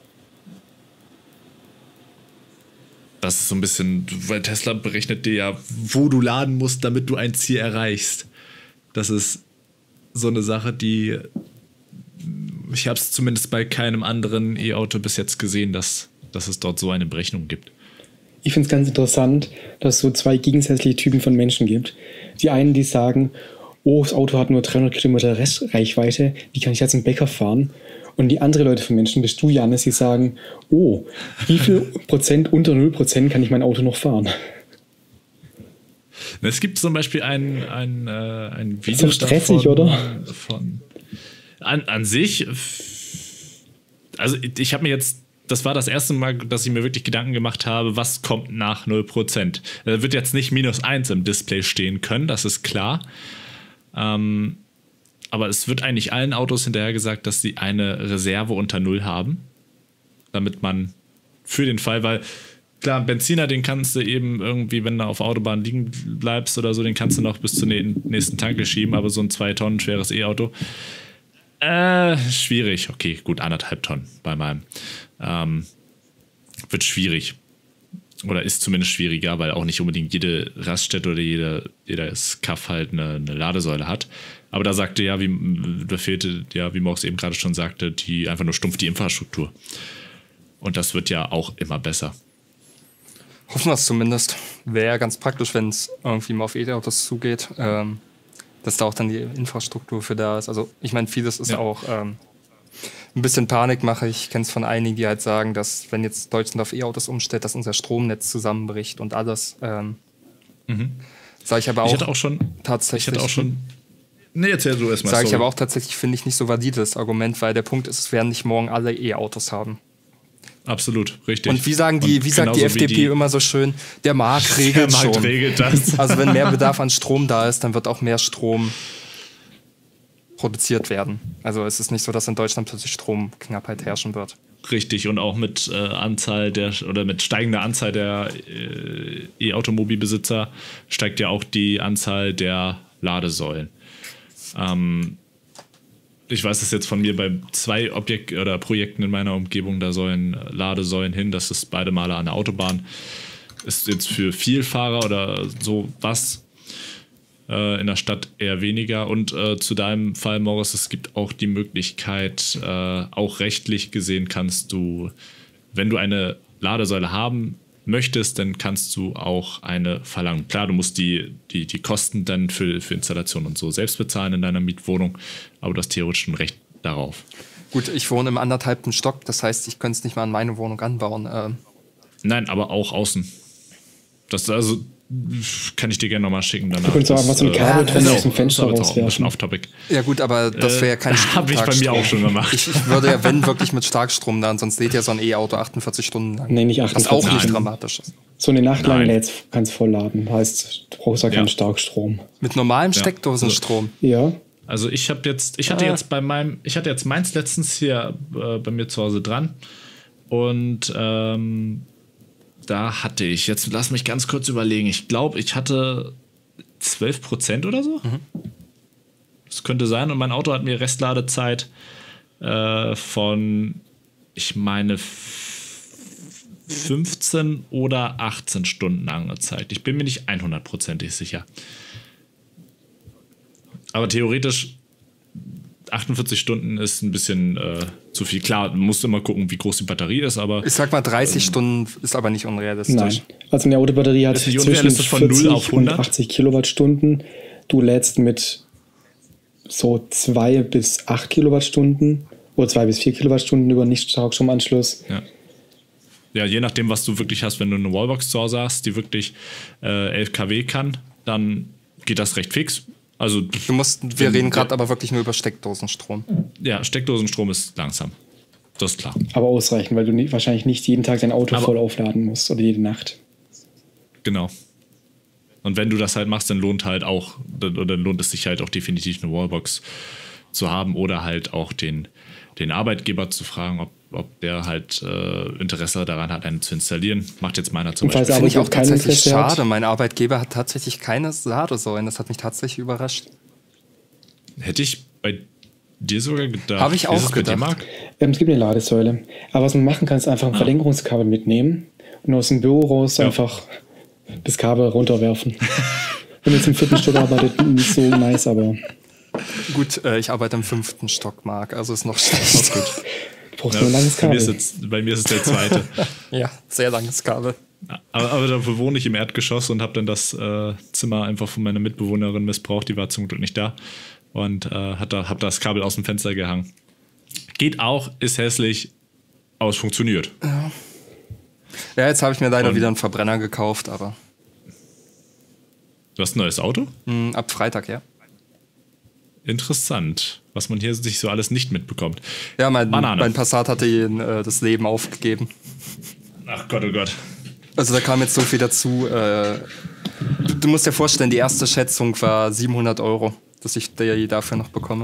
Das ist so ein bisschen, weil Tesla berechnet dir ja, wo du laden musst, damit du ein Ziel erreichst. Das ist so eine Sache, die ich habe es zumindest bei keinem anderen E-Auto bis jetzt gesehen, dass es dort so eine Berechnung gibt. Ich finde es ganz interessant, dass es so zwei gegensätzliche Typen von Menschen gibt. Die einen, die sagen, oh, das Auto hat nur 300 Kilometer Restreichweite, wie kann ich jetzt zum Bäcker fahren? Und die andere Leute von Menschen, bist du, Janis, die sagen, oh, wie viel Prozent unter 0% kann ich mein Auto noch fahren? Es gibt zum Beispiel ein Video. Ist doch stressig, davon, oder? An sich, also ich habe mir jetzt, das war das erste Mal, dass ich mir wirklich Gedanken gemacht habe, was kommt nach 0%. Da wird jetzt nicht -1 im Display stehen können, das ist klar. Aber es wird eigentlich allen Autos hinterher gesagt, dass sie eine Reserve unter 0 haben, damit man für den Fall, weil klar, Benziner, den kannst du eben irgendwie, wenn du auf Autobahn liegen bleibst oder so, den kannst du noch bis zur nächsten Tanke schieben, aber so ein 2 Tonnen schweres E-Auto, schwierig. Okay, gut, 1,5 Tonnen bei meinem. Wird schwierig. Oder ist zumindest schwieriger, weil auch nicht unbedingt jede Raststätte oder jedes Kaff halt eine Ladesäule hat. Aber da sagte da fehlte, wie Morx eben gerade schon sagte, einfach nur stumpf die Infrastruktur. Und das wird ja auch immer besser. Hoffen wir es zumindest. Wäre ja ganz praktisch, wenn es irgendwie mal auf E-Autos zugeht, dass da auch dann die Infrastruktur für da ist. Also ich meine, vieles ist auch ein bisschen Panikmache. Ich kenne es von einigen, die halt sagen, dass wenn jetzt Deutschland auf E-Autos umstellt, dass unser Stromnetz zusammenbricht und alles. Sage ich aber auch, Ich hatte auch schon Nee, erzähl du erstmal. Sage ich aber auch tatsächlich, finde ich nicht so valide das Argument, weil der Punkt ist, es werden nicht morgen alle E-Autos haben. Absolut, richtig. Und wie sagt die FDP immer so schön, der Markt regelt schon. Regelt das. Also wenn mehr Bedarf an Strom da ist, dann wird auch mehr Strom produziert werden. Also es ist nicht so, dass in Deutschland plötzlich Stromknappheit herrschen wird. Richtig, und auch mit mit steigender Anzahl der E-Automobilbesitzer steigt ja auch die Anzahl der Ladesäulen. Ich weiß es jetzt von mir bei 2 Projekten in meiner Umgebung, da sollen Ladesäulen hin, das ist beide Male an der Autobahn. Ist jetzt für Vielfahrer oder so was, in der Stadt eher weniger. Und zu deinem Fall, Morris, es gibt auch die Möglichkeit, auch rechtlich gesehen kannst du, wenn du eine Ladesäule haben möchtest, dann kannst du auch eine verlangen. Klar, du musst die Kosten dann für Installation und so selbst bezahlen in deiner Mietwohnung, aber du hast theoretisch ein Recht darauf. Gut, ich wohne im 1,5. Stock, das heißt, ich könnte es nicht mal in meine Wohnung anbauen. Nein, aber auch außen. Das also kann ich dir gerne nochmal schicken danach. Du könntest auch was so ein Kabel drin aus dem Fenster rauswerfen. Off-Topic. Ja gut, aber das wäre ja kein Habe ich bei mir auch schon gemacht. Ich würde ja, wenn, wirklich mit Starkstrom dann, sonst lädt ja so ein E-Auto 48 Stunden lang. Nee, nicht 48 Was auch nicht Nein. dramatisch ist. So eine Nacht lang lädst, kannst vollladen. Heißt, du brauchst ja keinen Starkstrom. Mit normalem Steckdosenstrom? Ja. Also ich hatte jetzt meins letztens hier bei mir zu Hause dran und da hatte ich, jetzt lass mich ganz kurz überlegen, ich glaube, ich hatte 12% oder so. Das könnte sein. Und mein Auto hat mir Restladezeit von, ich meine, 15 oder 18 Stunden angezeigt. Ich bin mir nicht 100%ig sicher. Aber theoretisch 48 Stunden ist ein bisschen zu viel. Klar, man muss immer gucken, wie groß die Batterie ist, aber... Ich sag mal, 30 Stunden ist aber nicht unrealistisch. Nein. Also eine Autobatterie hat zwischen 40 von 0 auf 100? und 80 Kilowattstunden. Du lädst mit so 2 bis 8 Kilowattstunden oder 2 bis 4 Kilowattstunden über Nicht-Starkstromanschluss. Ja, je nachdem, was du wirklich hast. Wenn du eine Wallbox zu Hause hast, die wirklich 11 kW kann, dann geht das recht fix. Also, wir reden gerade aber wirklich nur über Steckdosenstrom. Ja, Steckdosenstrom ist langsam. Das ist klar. Aber ausreichend, weil du wahrscheinlich nicht jeden Tag dein Auto voll aufladen musst oder jede Nacht. Genau. Und wenn du das halt machst, dann lohnt es sich halt auch definitiv eine Wallbox zu haben oder halt auch den Arbeitgeber zu fragen, ob der halt Interesse daran hat, eine zu installieren. Macht jetzt meiner zum Beispiel. Finde ich auch tatsächlich schade. Mein Arbeitgeber hat tatsächlich keine Ladesäulen. Das hat mich tatsächlich überrascht. Hätte ich bei dir sogar gedacht. Habe ich auch gedacht. Es gibt eine Ladesäule. Aber was man machen kann, ist einfach ein Verlängerungskabel mitnehmen und aus dem Büro raus einfach das Kabel runterwerfen. Wenn jetzt im 4. Stock arbeitet, nicht so nice, aber... Gut, ich arbeite im 5. Stock, Marc, also ist noch schlecht. Gut. Du brauchst nur ein langes Kabel. Bei mir ist es der 2. Ja, sehr langes Kabel. Aber dafür wohne ich im Erdgeschoss und habe dann das Zimmer einfach von meiner Mitbewohnerin missbraucht. Die war zum Glück nicht da. Und hab das Kabel aus dem Fenster gehangen. Geht auch, ist hässlich, aber es funktioniert. Ja, jetzt habe ich mir leider wieder einen Verbrenner gekauft, aber... Du hast ein neues Auto? Ab Freitag, ja. Interessant, was man hier sich so alles nicht mitbekommt. Ja, mein Passat hatte das Leben aufgegeben. Ach Gott, oh Gott. Also da kam jetzt so viel dazu. Du musst dir vorstellen, die erste Schätzung war 700 €, dass ich dafür noch bekomme.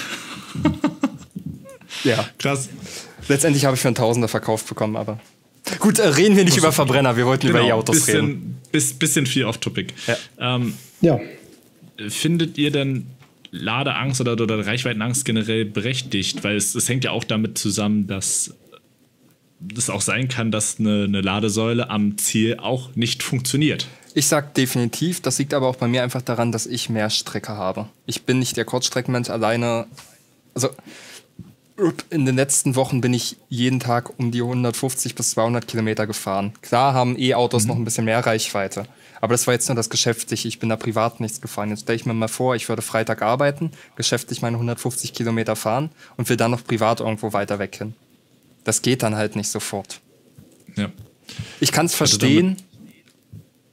Ja. Krass. Letztendlich habe ich für einen Tausender verkauft bekommen, aber... Gut, reden wir nicht über Verbrenner, wir wollten über E-Autos reden. Bisschen viel off-topic. Ja. Findet ihr denn Ladeangst oder Reichweitenangst generell berechtigt? Weil es hängt ja auch damit zusammen, dass es auch sein kann, dass eine Ladesäule am Ziel auch nicht funktioniert. Ich sag definitiv, das liegt aber auch bei mir einfach daran, dass ich mehr Strecke habe. Ich bin nicht der Kurzstreckenmensch alleine. Also in den letzten Wochen bin ich jeden Tag um die 150 bis 200 Kilometer gefahren. Klar haben E-Autos noch ein bisschen mehr Reichweite. Aber das war jetzt nur das Geschäftliche. Ich bin da privat nichts gefahren. Jetzt stelle ich mir mal vor, ich würde Freitag arbeiten, geschäftlich meine 150 Kilometer fahren und will dann noch privat irgendwo weiter weg hin. Das geht dann halt nicht sofort. Ja. Ich kann es verstehen.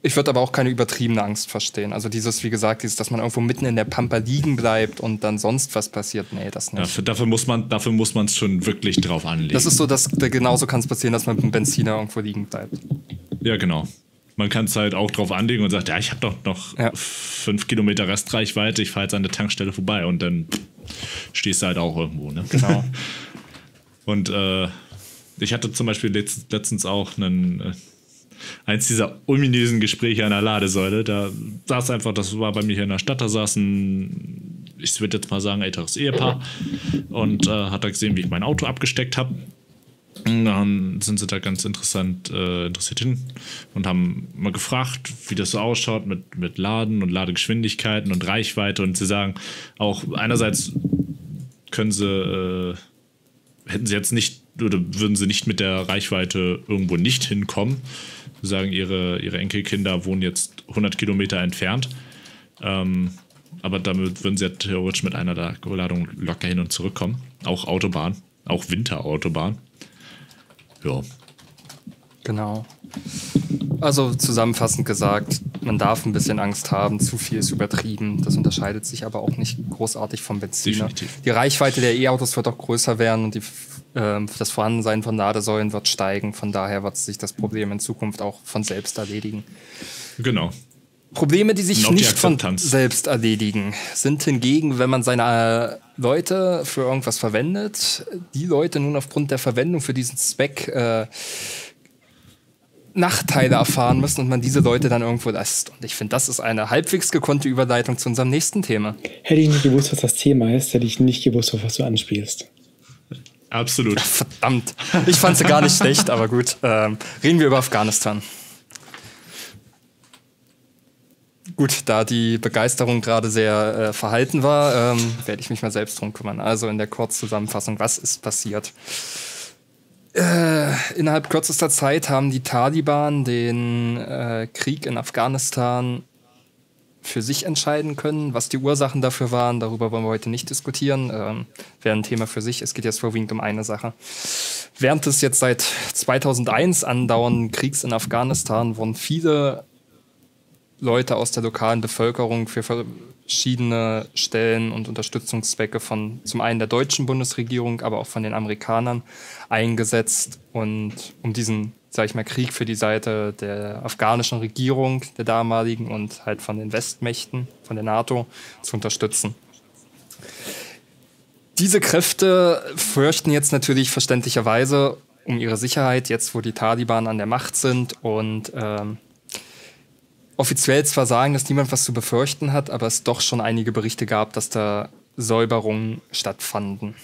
Ich würde aber auch keine übertriebene Angst verstehen. Also dieses, wie gesagt, dass man irgendwo mitten in der Pampa liegen bleibt und dann sonst was passiert. Nee, das nicht. Ja, dafür muss man es schon wirklich drauf anlegen. Das ist so, dass genauso kann es passieren, dass man mit dem Benziner irgendwo liegen bleibt. Ja, genau. Man kann es halt auch drauf anlegen und sagt, ja, ich habe doch noch 5 Kilometer Restreichweite, ich fahre jetzt an der Tankstelle vorbei und dann stehst du halt auch irgendwo. Ne? Genau. Und ich hatte zum Beispiel letztens auch eins dieser ominösen Gespräche an der Ladesäule. Da saß einfach, das war bei mir hier in der Stadt, da saß ich würde jetzt mal sagen, älteres Ehepaar und hat da gesehen, wie ich mein Auto abgesteckt habe. Dann sind sie da ganz interessiert hin und haben mal gefragt, wie das so ausschaut mit Laden und Ladegeschwindigkeiten und Reichweite. Und sie sagen auch, einerseits hätten sie jetzt nicht oder würden sie nicht mit der Reichweite irgendwo nicht hinkommen. Sie sagen, ihre Enkelkinder wohnen jetzt 100 Kilometer entfernt. Aber damit würden sie ja theoretisch mit einer Ladung locker hin und zurückkommen. Auch Autobahn, auch Winterautobahn. Ja. Genau. Also zusammenfassend gesagt, man darf ein bisschen Angst haben, zu viel ist übertrieben. Das unterscheidet sich aber auch nicht großartig vom Benziner. Definitiv. Die Reichweite der E-Autos wird auch größer werden und das Vorhandensein von Ladesäulen wird steigen. Von daher wird sich das Problem in Zukunft auch von selbst erledigen. Genau. Probleme, die sich nicht von selbst erledigen, sind hingegen, wenn man seine Leute für irgendwas verwendet, die Leute nun aufgrund der Verwendung für diesen Zweck Nachteile erfahren müssen und man diese Leute dann irgendwo lässt. Und ich finde, das ist eine halbwegs gekonnte Überleitung zu unserem nächsten Thema. Hätte ich nicht gewusst, was das Thema ist, hätte ich nicht gewusst, auf was du anspielst. Absolut. Ja, verdammt. Ich fand sie gar nicht schlecht, aber gut. Reden wir über Afghanistan. Gut, da die Begeisterung gerade sehr verhalten war, werde ich mich mal selbst drum kümmern. Also in der Kurzzusammenfassung, was ist passiert? Innerhalb kürzester Zeit haben die Taliban den Krieg in Afghanistan für sich entscheiden können. Was die Ursachen dafür waren, darüber wollen wir heute nicht diskutieren. Wäre ein Thema für sich. Es geht jetzt vorwiegend um eine Sache. Während des jetzt seit 2001 andauernden Kriegs in Afghanistan wurden viele Leute aus der lokalen Bevölkerung für verschiedene Stellen und Unterstützungszwecke von zum einen der deutschen Bundesregierung, aber auch von den Amerikanern eingesetzt und um diesen, sag ich mal, Krieg für die Seite der afghanischen Regierung, der damaligen und halt von den Westmächten, von der NATO zu unterstützen. Diese Kräfte fürchten jetzt natürlich verständlicherweise um ihre Sicherheit, jetzt wo die Taliban an der Macht sind und offiziell zwar sagen, dass niemand was zu befürchten hat, aber es doch schon einige Berichte gab, dass da Säuberungen stattfanden.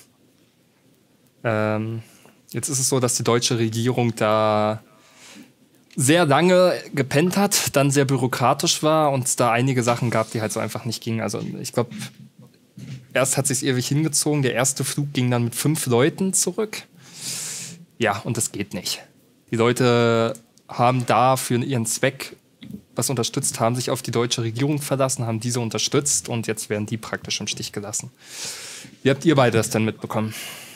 Jetzt ist es so, dass die deutsche Regierung da sehr lange gepennt hat, dann sehr bürokratisch war und es da einige Sachen gab, die halt so einfach nicht gingen. Also ich glaube, erst hat es sich ewig hingezogen. Der erste Flug ging dann mit 5 Leuten zurück. Ja, und das geht nicht. Die Leute haben da für ihren Zweck was unterstützt, haben sich auf die deutsche Regierung verlassen, haben diese unterstützt und jetzt werden die praktisch im Stich gelassen. Wie habt ihr beide das denn mitbekommen?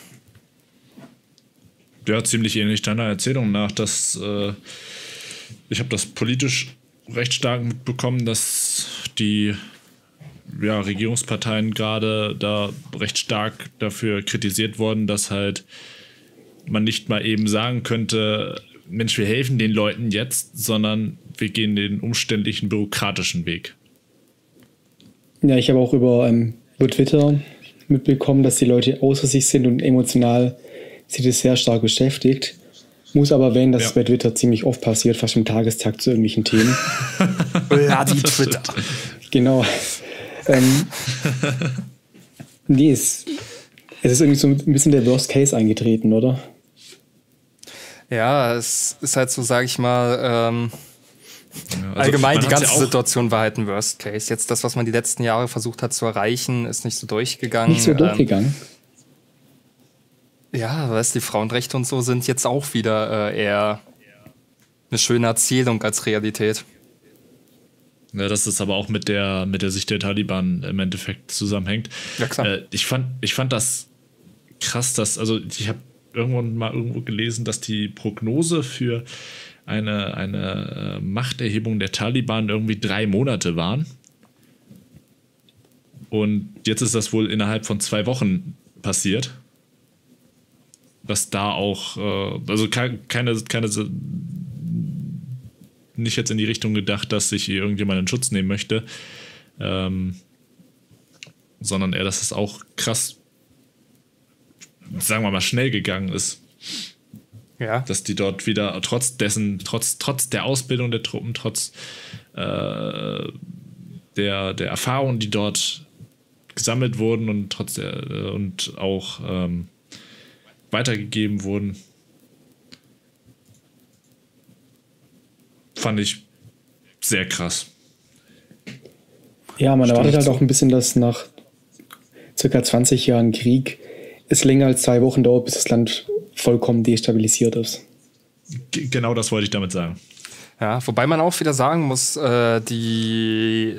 Ja, ziemlich ähnlich deiner Erzählung nach, dass ich habe das politisch recht stark mitbekommen, dass die Regierungsparteien gerade da recht stark dafür kritisiert wurden, dass halt man nicht mal eben sagen könnte, Mensch, wir helfen den Leuten jetzt, sondern wir gehen den umständlichen bürokratischen Weg. Ja, ich habe auch über Twitter mitbekommen, dass die Leute außer sich sind und emotional sie das sehr stark beschäftigt. Muss aber erwähnen, dass es bei Twitter ziemlich oft passiert, fast im Tagestakt zu irgendwelchen Themen. Ja, die Twitter. Genau. Nee, es ist irgendwie so ein bisschen der Worst Case eingetreten, oder? Ja, es ist halt so, sage ich mal, allgemein die ganze Situation war halt ein Worst Case. Jetzt das, was man die letzten Jahre versucht hat zu erreichen, ist nicht so durchgegangen. Nicht so durchgegangen? Ja, weißt du, die Frauenrechte und so sind jetzt auch wieder eher eine schöne Erzählung als Realität. Ja, dass das aber auch mit der Sicht der Taliban im Endeffekt zusammenhängt. Ja, klar. Ich fand das krass, dass, also ich habe irgendwo gelesen, dass die Prognose für eine Machterhebung der Taliban irgendwie 3 Monate waren. Und jetzt ist das wohl innerhalb von 2 Wochen passiert. Dass da auch, also nicht jetzt in die Richtung gedacht, dass sich hier irgendjemand in Schutz nehmen möchte, sondern eher, dass es auch krass, sagen wir mal, schnell gegangen ist. Ja. Dass die dort wieder trotz der Ausbildung der Truppen, trotz der Erfahrungen, die dort gesammelt wurden und und auch weitergegeben wurden, fand ich sehr krass. Ja, man erwartet halt auch ein bisschen, dass nach circa 20 Jahren Krieg es länger als 2 Wochen dauert, bis das Land vollkommen destabilisiert ist. Genau das wollte ich damit sagen. Ja, wobei man auch wieder sagen muss, die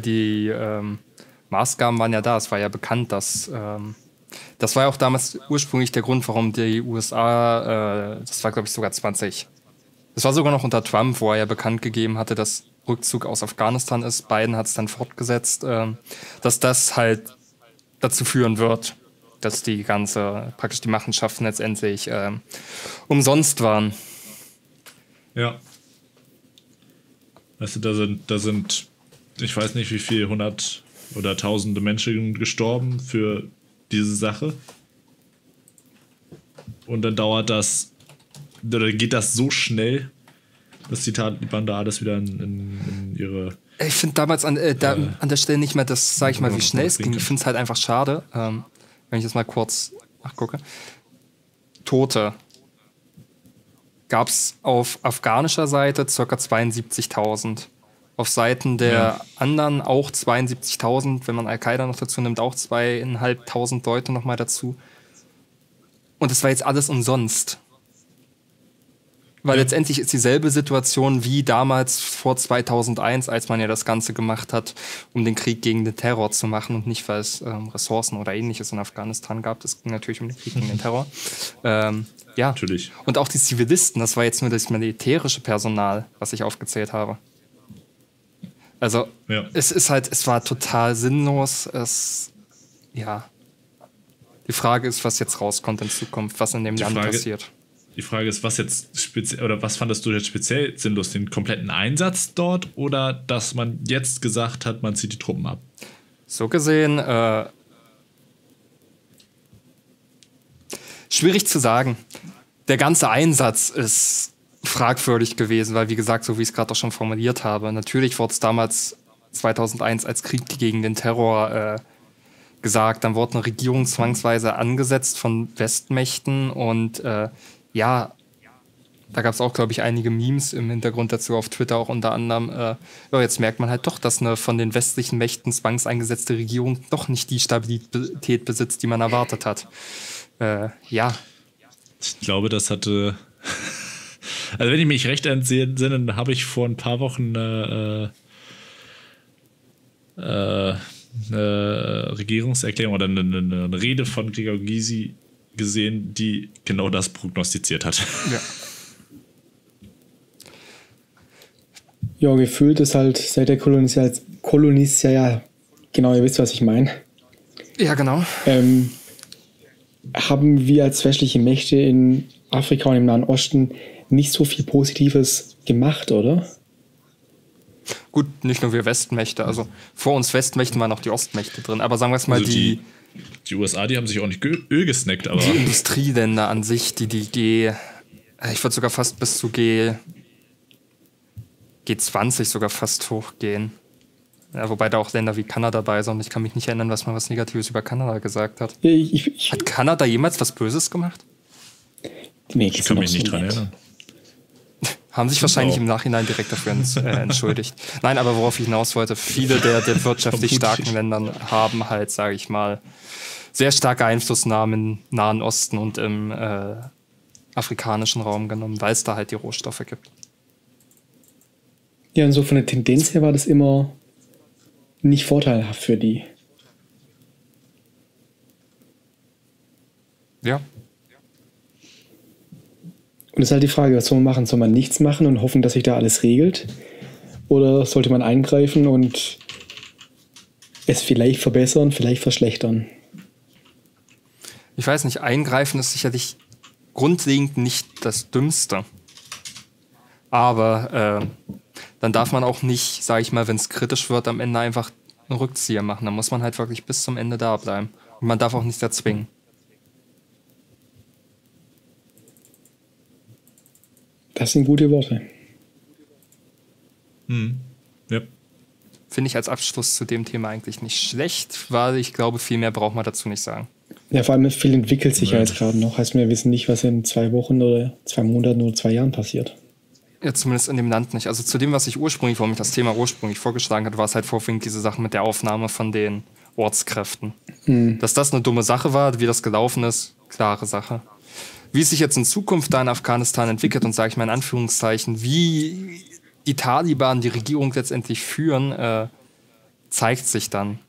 Maßgaben waren ja da. Es war ja bekannt, dass das war ja auch damals ursprünglich der Grund, warum die USA, das war glaube ich sogar 20. Das war sogar noch unter Trump, wo er ja bekannt gegeben hatte, dass Rückzug aus Afghanistan ist. Biden hat es dann fortgesetzt, dass das halt dazu führen wird, dass praktisch die Machenschaften letztendlich umsonst waren. Ja. Weißt du, da sind, ich weiß nicht wie viel, 100 oder Tausende Menschen gestorben für diese Sache. Und dann geht das so schnell, dass die Taliban da alles wieder in ihre... Ich finde damals an der Stelle nicht mehr das, sag ich mal, wie schnell es ging. Ich finde es halt einfach schade, wenn ich jetzt mal kurz nachgucke. Tote gab es auf afghanischer Seite ca. 72.000. Auf Seiten der anderen auch 72.000. Wenn man Al-Qaida noch dazu nimmt, auch 2.500 Leute nochmal dazu. Und das war jetzt alles umsonst. Weil letztendlich ist dieselbe Situation wie damals vor 2001, als man ja das Ganze gemacht hat, um den Krieg gegen den Terror zu machen und nicht, weil es Ressourcen oder Ähnliches in Afghanistan gab. Es ging natürlich um den Krieg gegen den Terror. Ja, natürlich. Und auch die Zivilisten, das war jetzt nur das militärische Personal, was ich aufgezählt habe. Also es war total sinnlos. Die Frage ist, was jetzt rauskommt in Zukunft, was in dem Land passiert. Die Frage ist, was jetzt speziell, oder was fandest du jetzt speziell sinnlos? Den kompletten Einsatz dort oder dass man jetzt gesagt hat, man zieht die Truppen ab? So gesehen, schwierig zu sagen. Der ganze Einsatz ist fragwürdig gewesen, weil, wie gesagt, so wie ich es gerade auch schon formuliert habe, natürlich wurde es damals 2001 als Krieg gegen den Terror gesagt. Dann wurde eine Regierung zwangsweise angesetzt von Westmächten und da gab es auch, glaube ich, einige Memes im Hintergrund dazu auf Twitter auch unter anderem. Jetzt merkt man halt doch, dass eine von den westlichen Mächten zwangseingesetzte Regierung doch nicht die Stabilität besitzt, die man erwartet hat. Ich glaube, das hatte... Also wenn ich mich recht entsinne, habe ich vor ein paar Wochen eine Regierungserklärung oder eine Rede von Gregor Gysi gesehen, die genau das prognostiziert hat. Ja, gefühlt ist halt seit der Kolonisation, genau, ihr wisst, was ich meine. Ja, genau. Haben wir als westliche Mächte in Afrika und im Nahen Osten nicht so viel Positives gemacht, oder? Gut, nicht nur wir Westmächte, also vor uns Westmächten waren auch die Ostmächte drin, aber sagen wir es mal, also die USA, die haben sich auch nicht Öl gesnackt, aber... Die Industrieländer an sich, ich würde sogar fast bis zu G20 sogar fast hochgehen. Ja, wobei da auch Länder wie Kanada dabei sind und ich kann mich nicht erinnern, was man was Negatives über Kanada gesagt hat. Hat Kanada jemals was Böses gemacht? Nee, ich kann mich nicht dran erinnern. Haben sich wahrscheinlich im Nachhinein direkt dafür entschuldigt. Nein, aber worauf ich hinaus wollte, viele der wirtschaftlich starken Länder haben halt, sage ich mal, sehr starke Einflussnahmen im Nahen Osten und im afrikanischen Raum genommen, weil es da halt die Rohstoffe gibt. Ja, und so von der Tendenz her war das immer nicht vorteilhaft für die. Ja. Und es ist halt die Frage, was soll man machen? Soll man nichts machen und hoffen, dass sich da alles regelt? Oder sollte man eingreifen und es vielleicht verbessern, vielleicht verschlechtern? Ich weiß nicht, eingreifen ist sicherlich grundlegend nicht das Dümmste. Aber dann darf man auch nicht, sage ich mal, wenn es kritisch wird, am Ende einfach einen Rückzieher machen. Dann muss man halt wirklich bis zum Ende da bleiben. Und man darf auch nichts erzwingen. Das sind gute Worte. Ja. Finde ich als Abschluss zu dem Thema eigentlich nicht schlecht, weil ich glaube, viel mehr braucht man dazu nicht sagen. Ja, vor allem viel entwickelt sich ja jetzt gerade noch. Heißt, wir wissen nicht, was in 2 Wochen oder 2 Monaten oder 2 Jahren passiert. Ja, zumindest in dem Land nicht. Also zu dem, was ich warum ich das Thema ursprünglich vorgeschlagen hatte, war es halt vorwiegend diese Sache mit der Aufnahme von den Ortskräften. Dass das eine dumme Sache war, wie das gelaufen ist, klare Sache. Wie es sich jetzt in Zukunft da in Afghanistan entwickelt und, sage ich mal in Anführungszeichen, wie die Taliban die Regierung letztendlich führen, zeigt sich dann.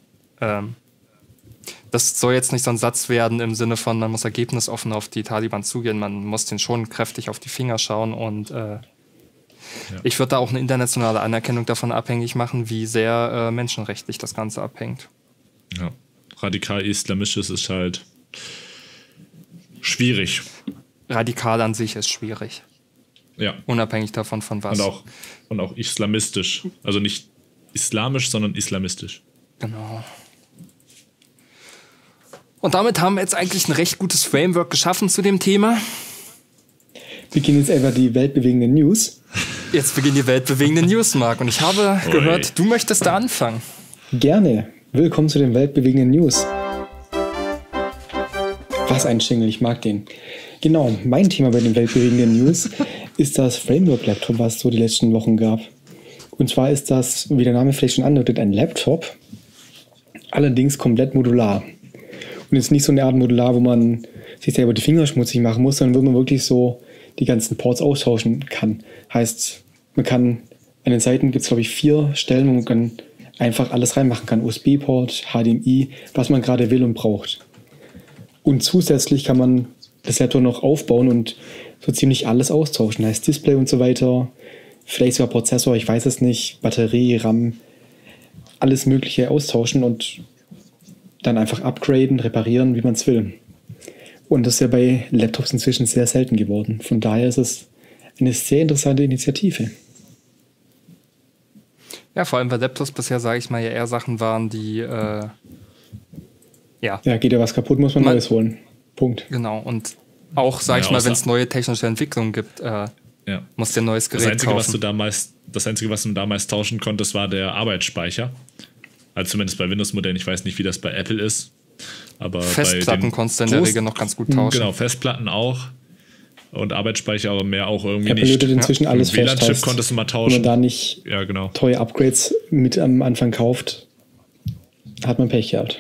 Das soll jetzt nicht so ein Satz werden im Sinne von, man muss ergebnisoffen auf die Taliban zugehen, man muss denen schon kräftig auf die Finger schauen und ich würde da auch eine internationale Anerkennung davon abhängig machen, wie sehr menschenrechtlich das Ganze abhängt. Ja. Radikal islamisches ist halt schwierig. Radikal an sich ist schwierig. Ja. Unabhängig davon, von was. Und auch islamistisch. Also nicht islamisch, sondern islamistisch. Genau. Und damit haben wir jetzt eigentlich ein recht gutes Framework geschaffen zu dem Thema. Wir beginnen jetzt einfach die weltbewegenden News. Jetzt beginnen die weltbewegenden News, Marc. Und ich habe gehört, du möchtest da anfangen. Gerne. Willkommen zu den weltbewegenden News. Was ein Jingle, ich mag den. Genau, mein Thema bei den weltbewegenden News ist das Framework-Laptop, was es so die letzten Wochen gab. Und zwar ist das, wie der Name vielleicht schon andeutet, ein Laptop, allerdings komplett modular. Und jetzt nicht so eine Art Modular, wo man sich selber die Finger schmutzig machen muss, sondern wo man wirklich so die ganzen Ports austauschen kann. Heißt, man kann an den Seiten gibt es, glaube ich, 4 Stellen, wo man dann einfach alles reinmachen kann. USB-Port, HDMI, was man gerade will und braucht. Und zusätzlich kann man das Laptop noch aufbauen und so ziemlich alles austauschen. Heißt Display und so weiter, vielleicht sogar Prozessor, ich weiß es nicht, Batterie, RAM, alles Mögliche austauschen und dann einfach upgraden, reparieren, wie man es will. Und das ist ja bei Laptops inzwischen sehr selten geworden. Von daher ist es eine sehr interessante Initiative. Ja, vor allem bei Laptops bisher, sage ich mal, ja eher Sachen waren, die Ja, geht ja was kaputt, muss man Neues holen. Punkt. Genau, und auch, sage ich mal, wenn es neue technische Entwicklungen gibt, muss der ein neues Gerät kaufen. Das Einzige, was du damals tauschen konntest, war der Arbeitsspeicher. Also zumindest bei Windows-Modellen. Ich weiß nicht, wie das bei Apple ist. Aber Festplatten konntest du in der Regel noch ganz gut tauschen. Genau, Festplatten auch. Und Arbeitsspeicher, aber mehr auch irgendwie Apple nicht. Apple inzwischen alles fest. WLAN-Chip konntest du mal tauschen. Wenn man da nicht teure Upgrades mit am Anfang kauft, hat man Pech gehabt.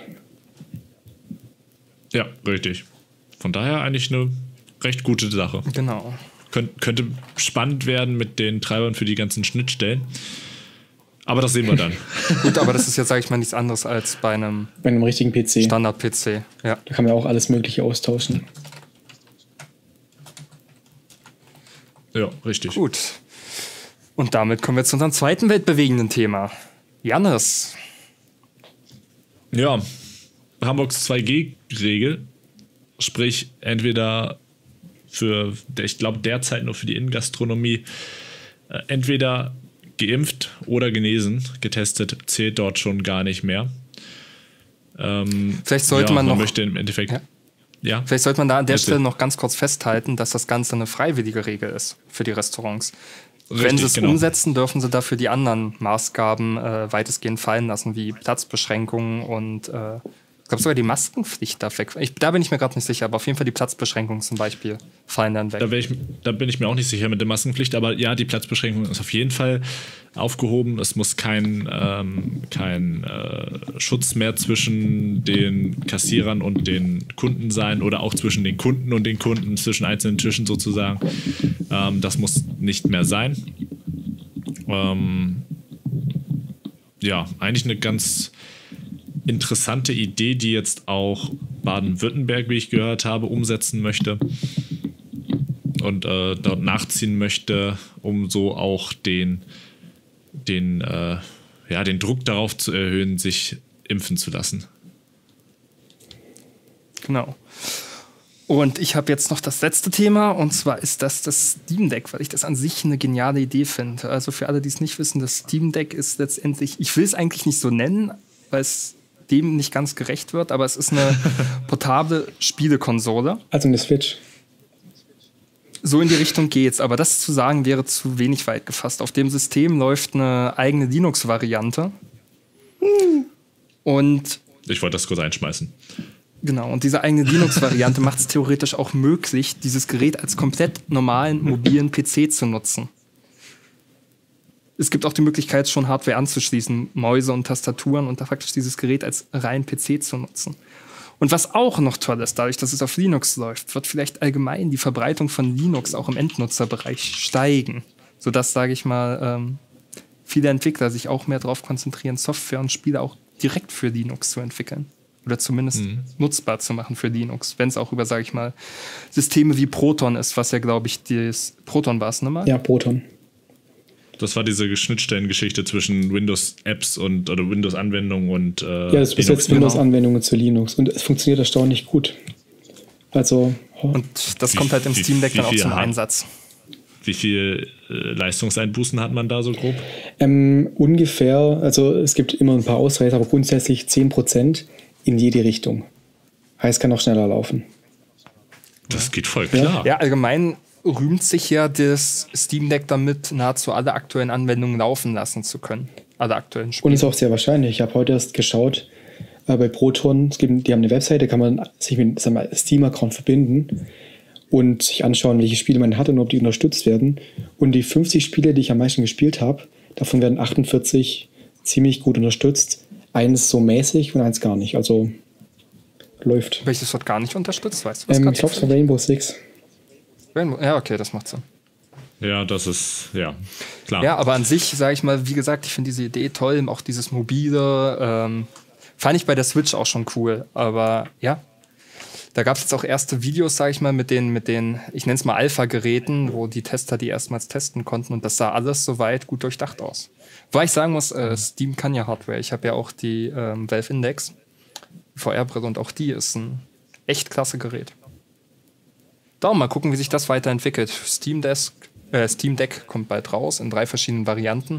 Ja, richtig. Von daher eigentlich eine recht gute Sache. Genau. Könnte spannend werden mit den Treibern für die ganzen Schnittstellen. Aber das sehen wir dann. Gut, aber das ist jetzt, sage ich mal, nichts anderes als bei einem richtigen PC. Standard-PC. Ja. Da kann man auch alles Mögliche austauschen. Ja, richtig. Gut. Und damit kommen wir zu unserem zweiten weltbewegenden Thema. Jannis. Ja, Hamburgs 2G-Regel. Sprich, entweder ich glaube derzeit nur für die Innengastronomie, entweder geimpft oder genesen, getestet, zählt dort schon gar nicht mehr. Vielleicht sollte man noch... möchte im Endeffekt... Ja. Vielleicht sollte man da an der Stelle noch ganz kurz festhalten, dass das Ganze eine freiwillige Regel ist für die Restaurants. Richtig, wenn sie es umsetzen, dürfen sie dafür die anderen Maßgaben weitestgehend fallen lassen, wie Platzbeschränkungen und ich glaube sogar die Maskenpflicht darf weg. Da bin ich mir gerade nicht sicher, aber auf jeden Fall die Platzbeschränkungen zum Beispiel fallen dann weg. Da bin ich mir auch nicht sicher mit der Maskenpflicht, aber ja, die Platzbeschränkung ist auf jeden Fall aufgehoben. Es muss kein Schutz mehr zwischen den Kassierern und den Kunden sein oder auch zwischen den Kunden und den Kunden, zwischen einzelnen Tischen sozusagen. Das muss nicht mehr sein. Ja, eigentlich eine ganz interessante Idee, die jetzt auch Baden-Württemberg, wie ich gehört habe, umsetzen möchte. und dort nachziehen möchte, um so auch den Druck darauf zu erhöhen, sich impfen zu lassen. Genau. Und ich habe jetzt noch das letzte Thema, und zwar ist das Steam Deck, weil ich das an sich eine geniale Idee finde. Also für alle, die es nicht wissen, das Steam Deck ist letztendlich, ich will es eigentlich nicht so nennen, weil es dem nicht ganz gerecht wird, aber es ist eine portable Spielekonsole. Also eine Switch. So in die Richtung geht's, aber das zu sagen wäre zu wenig weit gefasst. Auf dem System läuft eine eigene Linux-Variante. Und ich wollte das kurz einschmeißen. genau, und diese eigene Linux-Variante macht es theoretisch auch möglich, dieses Gerät als komplett normalen mobilen PC zu nutzen. Es gibt auch die Möglichkeit, schon Hardware anzuschließen, Mäuse und Tastaturen und da praktisch dieses Gerät als rein PC zu nutzen. Und was auch noch toll ist, dadurch, dass es auf Linux läuft, wird vielleicht allgemein die Verbreitung von Linux auch im Endnutzerbereich steigen. Sodass, sage ich mal, viele Entwickler sich auch mehr darauf konzentrieren, Software und Spiele auch direkt für Linux zu entwickeln. Oder zumindest nutzbar zu machen für Linux. Wenn es auch über, sage ich mal, Systeme wie Proton ist, was ja, glaube ich, Proton war es, ne, Marc? Ja, Proton. Das war diese Schnittstellengeschichte zwischen Windows-Apps oder Windows-Anwendungen und ja, das besetzt Windows-Anwendungen zu Linux und es funktioniert erstaunlich gut. Also und das kommt halt im Steam Deck dann auch zum Einsatz. Wie viel Leistungseinbußen hat man da so grob? Ungefähr, also es gibt immer ein paar Ausreißer, aber grundsätzlich 10% in jede Richtung. Heißt, kann auch schneller laufen. Das geht voll klar. Ja, allgemein rühmt sich ja das Steam Deck damit, nahezu alle aktuellen Anwendungen laufen lassen zu können. Alle aktuellen Spiele. Und ist auch sehr wahrscheinlich. Ich habe heute erst geschaut, bei Proton, die haben eine Webseite, kann man sich mit einem Steam-Account verbinden und sich anschauen, welche Spiele man hat und ob die unterstützt werden. Und die 50 Spiele, die ich am meisten gespielt habe, davon werden 48 ziemlich gut unterstützt. Eins so mäßig und eins gar nicht. Also läuft. Welches wird gar nicht unterstützt? Weißt du, was ich glaube, es war Rainbow Six. Ja, okay, das macht Sinn. Ja, das ist, ja, klar. Ja, aber an sich, sage ich mal, wie gesagt, ich finde diese Idee toll, auch dieses mobile, fand ich bei der Switch auch schon cool, aber ja, da gab es jetzt auch erste Videos, sage ich mal, mit den, ich nenne es mal Alpha-Geräten, wo die Tester die erstmals testen konnten und das sah alles soweit gut durchdacht aus. Weil ich sagen muss, Steam kann ja Hardware, ich habe ja auch die Valve Index, VR-Brille und auch die ist ein echt klasse Gerät. Darum mal gucken, wie sich das weiterentwickelt. Steam Deck kommt bald raus in 3 verschiedenen Varianten.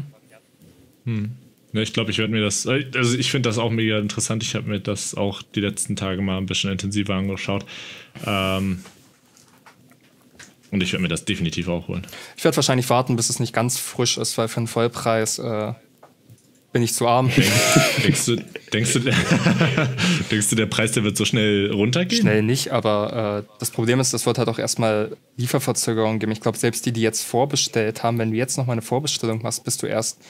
Ja, ich glaube, ich werde mir das, also ich finde das auch mega interessant. Ich habe mir das auch die letzten Tage mal ein bisschen intensiver angeschaut. Und ich werde mir das definitiv auch holen. Ich werde wahrscheinlich warten, bis es nicht ganz frisch ist, weil für einen Vollpreis bin ich zu arm. Denkst du, der Preis, der wird so schnell runtergehen? Schnell nicht, aber das Problem ist, das wird halt auch erstmal Lieferverzögerungen geben. Ich glaube, selbst die jetzt vorbestellt haben, wenn du jetzt noch mal eine Vorbestellung machst, bist du erst,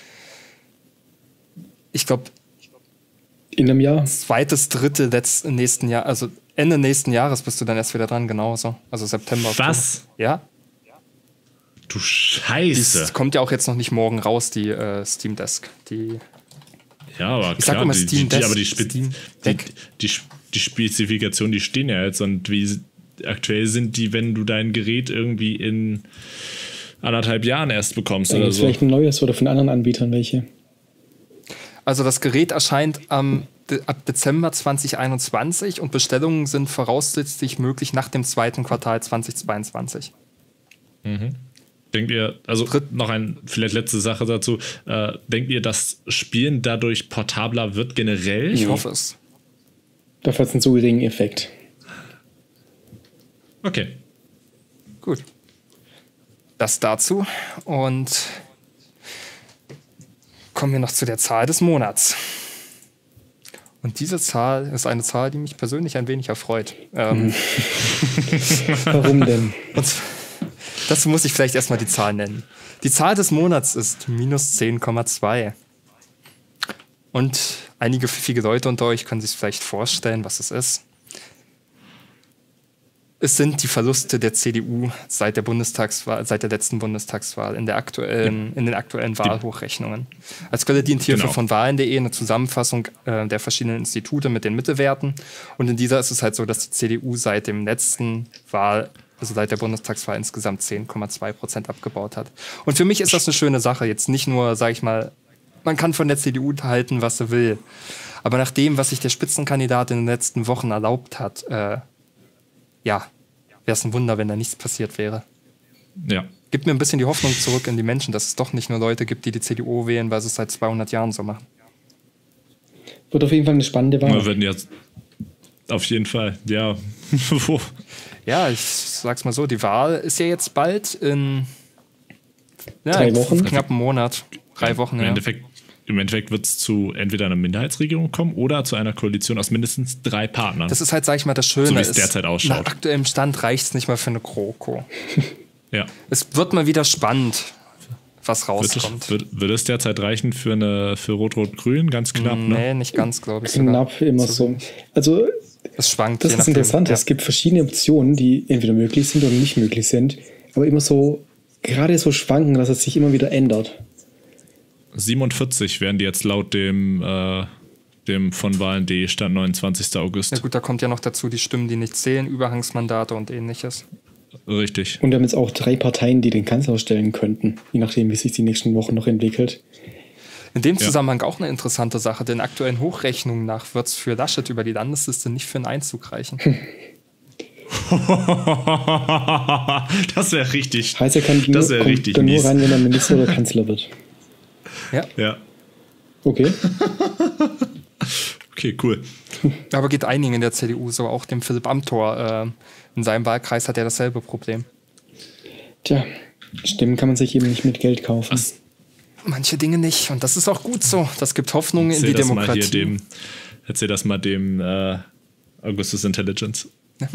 ich glaube, in einem Jahr? Zweites Drittel nächsten Jahr, also Ende nächsten Jahres bist du dann erst wieder dran, genauso. Also September. Was? Oktober. Ja. Du Scheiße. Die kommt ja auch jetzt noch nicht morgen raus, die Steam Desk. Ja, aber ich sag immer Steam Desk. Aber die Spezifikationen, die stehen ja jetzt. Und wie aktuell sind die, wenn du dein Gerät irgendwie in 1,5 Jahren erst bekommst oder so? Vielleicht ein neues oder von anderen Anbietern welche? Also das Gerät erscheint ab Dezember 2021 und Bestellungen sind voraussichtlich möglich nach dem 2. Quartal 2022. Denkt ihr, also noch vielleicht letzte Sache dazu, denkt ihr, dass Spielen dadurch portabler wird generell? Ich hoffe es. Dafür hat es einen so geringen Effekt. Okay. Gut. Das dazu und kommen wir noch zu der Zahl des Monats. Und diese Zahl ist eine Zahl, die mich persönlich ein wenig erfreut. Warum denn? Dazu muss ich vielleicht erstmal die Zahl nennen. Die Zahl des Monats ist minus 10,2. Und einige pfiffige Leute unter euch können sich vielleicht vorstellen, was es ist. Es sind die Verluste der CDU seit der letzten Bundestagswahl in den aktuellen Wahlhochrechnungen. Als Quelle dient hierfür von Wahlen.de eine Zusammenfassung der verschiedenen Institute mit den Mittelwerten. Und in dieser ist es halt so, dass die CDU seit dem letzten also seit der Bundestagswahl insgesamt 10,2% abgebaut hat. Und für mich ist das eine schöne Sache. Jetzt nicht nur, sage ich mal, man kann von der CDU halten, was er will. Aber nach dem, was sich der Spitzenkandidat in den letzten Wochen erlaubt hat, wäre es ein Wunder, wenn da nichts passiert wäre. Ja. Gibt mir ein bisschen die Hoffnung zurück in die Menschen, dass es doch nicht nur Leute gibt, die CDU wählen, weil sie es seit 200 Jahren so machen. Wird auf jeden Fall eine spannende Wahl. Wir werden jetzt auf jeden Fall, ja. Ja, ich sag's mal so, die Wahl ist ja jetzt bald in 3 Wochen. Knapp einen Monat. 3 Wochen, Im Endeffekt wird es zu entweder einer Minderheitsregierung kommen oder zu einer Koalition aus mindestens 3 Partnern. Das ist halt, sag ich mal, das Schöne. So wie es derzeit ausschaut. Nach aktuellem Stand reicht es nicht mal für eine GroKo. Ja. Es wird mal wieder spannend, was rauskommt. Würde es derzeit reichen für Rot-Rot-Grün? Ganz knapp, ne? Nee, nicht ganz, glaube ich. Knapp immer so. Also, es schwankt. das ist interessant. Ja. Es gibt verschiedene Optionen, die entweder möglich sind oder nicht möglich sind, aber immer so, gerade so schwanken, dass es sich immer wieder ändert. 47 werden die jetzt laut dem von Wahlen.de Stand 29. August. Ja gut, da kommt ja noch dazu die Stimmen, die nicht zählen, Überhangsmandate und ähnliches. Richtig. Und wir haben jetzt auch 3 Parteien, die den Kanzler stellen könnten, je nachdem, wie sich die nächsten Wochen noch entwickelt. In dem Zusammenhang auch eine interessante Sache. Den aktuellen Hochrechnungen nach wird es für Laschet über die Landesliste nicht für einen Einzug reichen. Das wäre richtig. Heißt, er kann nur rein, wenn er Minister oder Kanzler wird. Ja. Okay. Okay, cool. Aber geht einigen in der CDU so, auch dem Philipp Amthor. In seinem Wahlkreis hat er dasselbe Problem. Tja, Stimmen kann man sich eben nicht mit Geld kaufen. Manche Dinge nicht. Und das ist auch gut so. Das gibt Hoffnung in die Demokratie. Erzähl das mal dem Augustus Intelligence.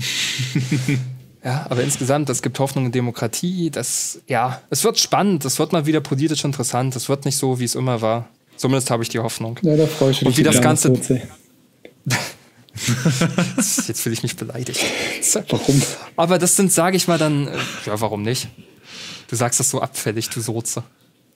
Ja, aber insgesamt, es gibt Hoffnung in Demokratie. Es wird spannend. Es wird mal wieder politisch interessant. Es wird nicht so, wie es immer war. Zumindest habe ich die Hoffnung. Ja, da freue ich mich. Und wie das Ganze... Jetzt fühle ich mich beleidigt. Warum? Aber das sind, sage ich mal dann... Ja, warum nicht? Du sagst das so abfällig, du Soze.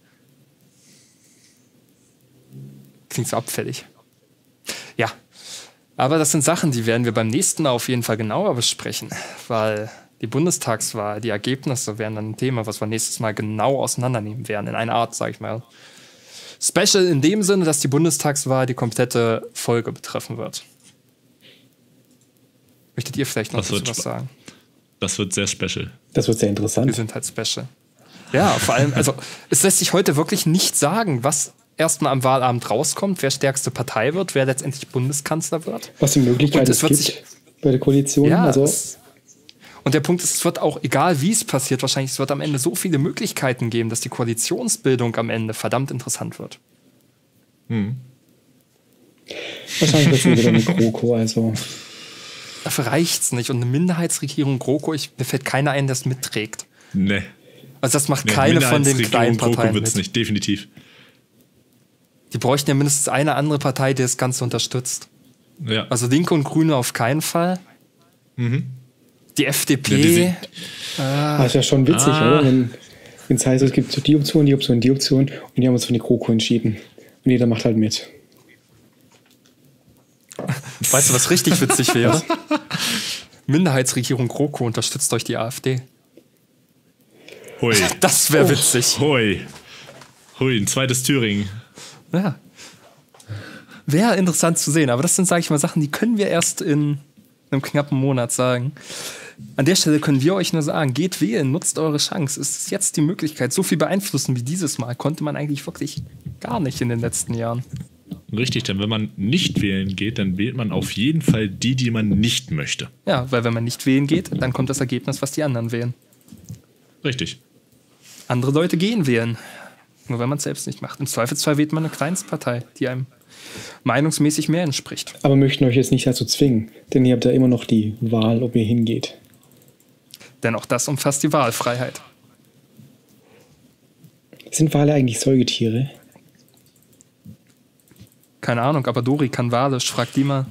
Klingt so abfällig. Ja. Aber das sind Sachen, die werden wir beim nächsten Mal auf jeden Fall genauer besprechen, weil die Bundestagswahl, die Ergebnisse wären dann ein Thema, was wir nächstes Mal genau auseinandernehmen werden, in einer Art, sag ich mal, Special in dem Sinne, dass die Bundestagswahl die komplette Folge betreffen wird. Möchtet ihr vielleicht noch was sagen? Das wird sehr special. Das wird sehr interessant. Wir sind halt special. Ja, vor allem, also es lässt sich heute wirklich nicht sagen, was erstmal am Wahlabend rauskommt, wer stärkste Partei wird, wer letztendlich Bundeskanzler wird. Was die Möglichkeit es gibt bei der Koalition. Ja, also. Und der Punkt ist, es wird auch, egal wie es passiert, wahrscheinlich, es wird am Ende so viele Möglichkeiten geben, dass die Koalitionsbildung am Ende verdammt interessant wird. Wahrscheinlich wird es wieder eine GroKo, also. Dafür reicht's nicht. Und eine Minderheitsregierung GroKo, mir fällt keiner ein, der es mitträgt. Nee. Also das macht keine von den kleinen Parteien GroKo wird's nicht, definitiv. Die bräuchten ja mindestens eine andere Partei, die das Ganze unterstützt. Ja. Also Linke und Grüne auf keinen Fall. Die FDP. Das ist ja schon witzig, oder? Wenn es heißt, es gibt so die Option, die Option, die Option und die haben uns für die GroKo entschieden. Und jeder macht halt mit. Weißt du, was richtig witzig wäre? Minderheitsregierung GroKo unterstützt euch die AfD. Hui. Das wäre witzig. Hui, ein zweites Thüringen. Ja. Wäre interessant zu sehen, aber das sind, sage ich mal, Sachen, die können wir erst in einem knappen Monat sagen. An der Stelle können wir euch nur sagen, geht wählen, nutzt eure Chance. Es ist jetzt die Möglichkeit, so viel beeinflussen wie dieses Mal konnte man eigentlich wirklich gar nicht in den letzten Jahren. Richtig, denn wenn man nicht wählen geht, dann wählt man auf jeden Fall die man nicht möchte. Ja, weil wenn man nicht wählen geht, dann kommt das Ergebnis, was die anderen wählen. Richtig. Andere Leute gehen wählen, nur wenn man es selbst nicht macht. Im Zweifelsfall wählt man eine Kleinstpartei, die einem meinungsmäßig mehr entspricht. Aber möchten euch jetzt nicht dazu zwingen, denn ihr habt ja immer noch die Wahl, ob ihr hingeht. Denn auch das umfasst die Wahlfreiheit. Sind Wale eigentlich Säugetiere? Keine Ahnung, aber Dori kann Walisch, frag die mal.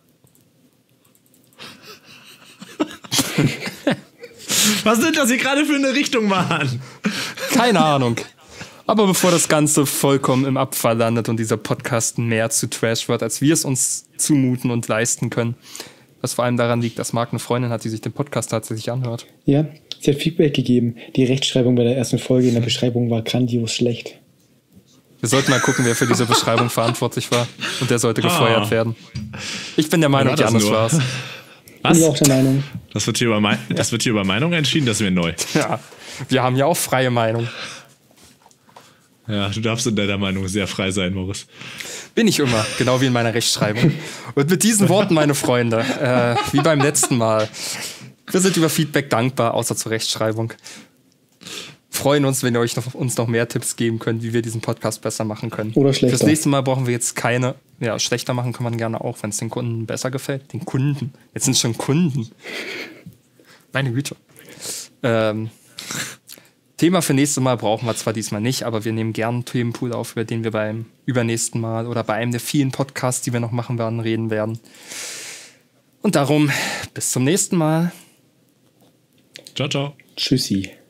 Was sind das hier gerade für eine Richtung, Mann? Keine Ahnung. Aber bevor das Ganze vollkommen im Abfall landet und dieser Podcast mehr zu Trash wird, als wir es uns zumuten und leisten können, Was vor allem daran liegt, dass Marc eine Freundin hat, die sich den Podcast tatsächlich anhört. Ja, sie hat Feedback gegeben. Die Rechtschreibung bei der ersten Folge in der Beschreibung war grandios schlecht. Wir sollten mal gucken, wer für diese Beschreibung verantwortlich war. Und der sollte gefeuert werden. Ich bin der Meinung, Janis war's. Was? Bin ich auch der Meinung. Das wird hier über Meinung entschieden, das ist mir neu. Ja, wir haben ja auch freie Meinung. Ja, du darfst in deiner Meinung sehr frei sein, Moritz. Bin ich immer, genau wie in meiner Rechtschreibung. Und mit diesen Worten, meine Freunde, wie beim letzten Mal, wir sind über Feedback dankbar, außer zur Rechtschreibung. Freuen uns, wenn ihr uns noch mehr Tipps geben könnt, wie wir diesen Podcast besser machen können. Oder schlechter. Fürs nächste Mal brauchen wir jetzt keine, ja, schlechter machen kann man gerne auch, wenn es den Kunden besser gefällt. Den Kunden. Jetzt sind es schon Kunden. Meine Güte. Thema für nächstes Mal brauchen wir zwar diesmal nicht, aber wir nehmen gerne einen Themenpool auf, über den wir beim übernächsten Mal oder bei einem der vielen Podcasts, die wir noch machen werden, reden werden. Und darum, bis zum nächsten Mal. Ciao, ciao. Tschüssi.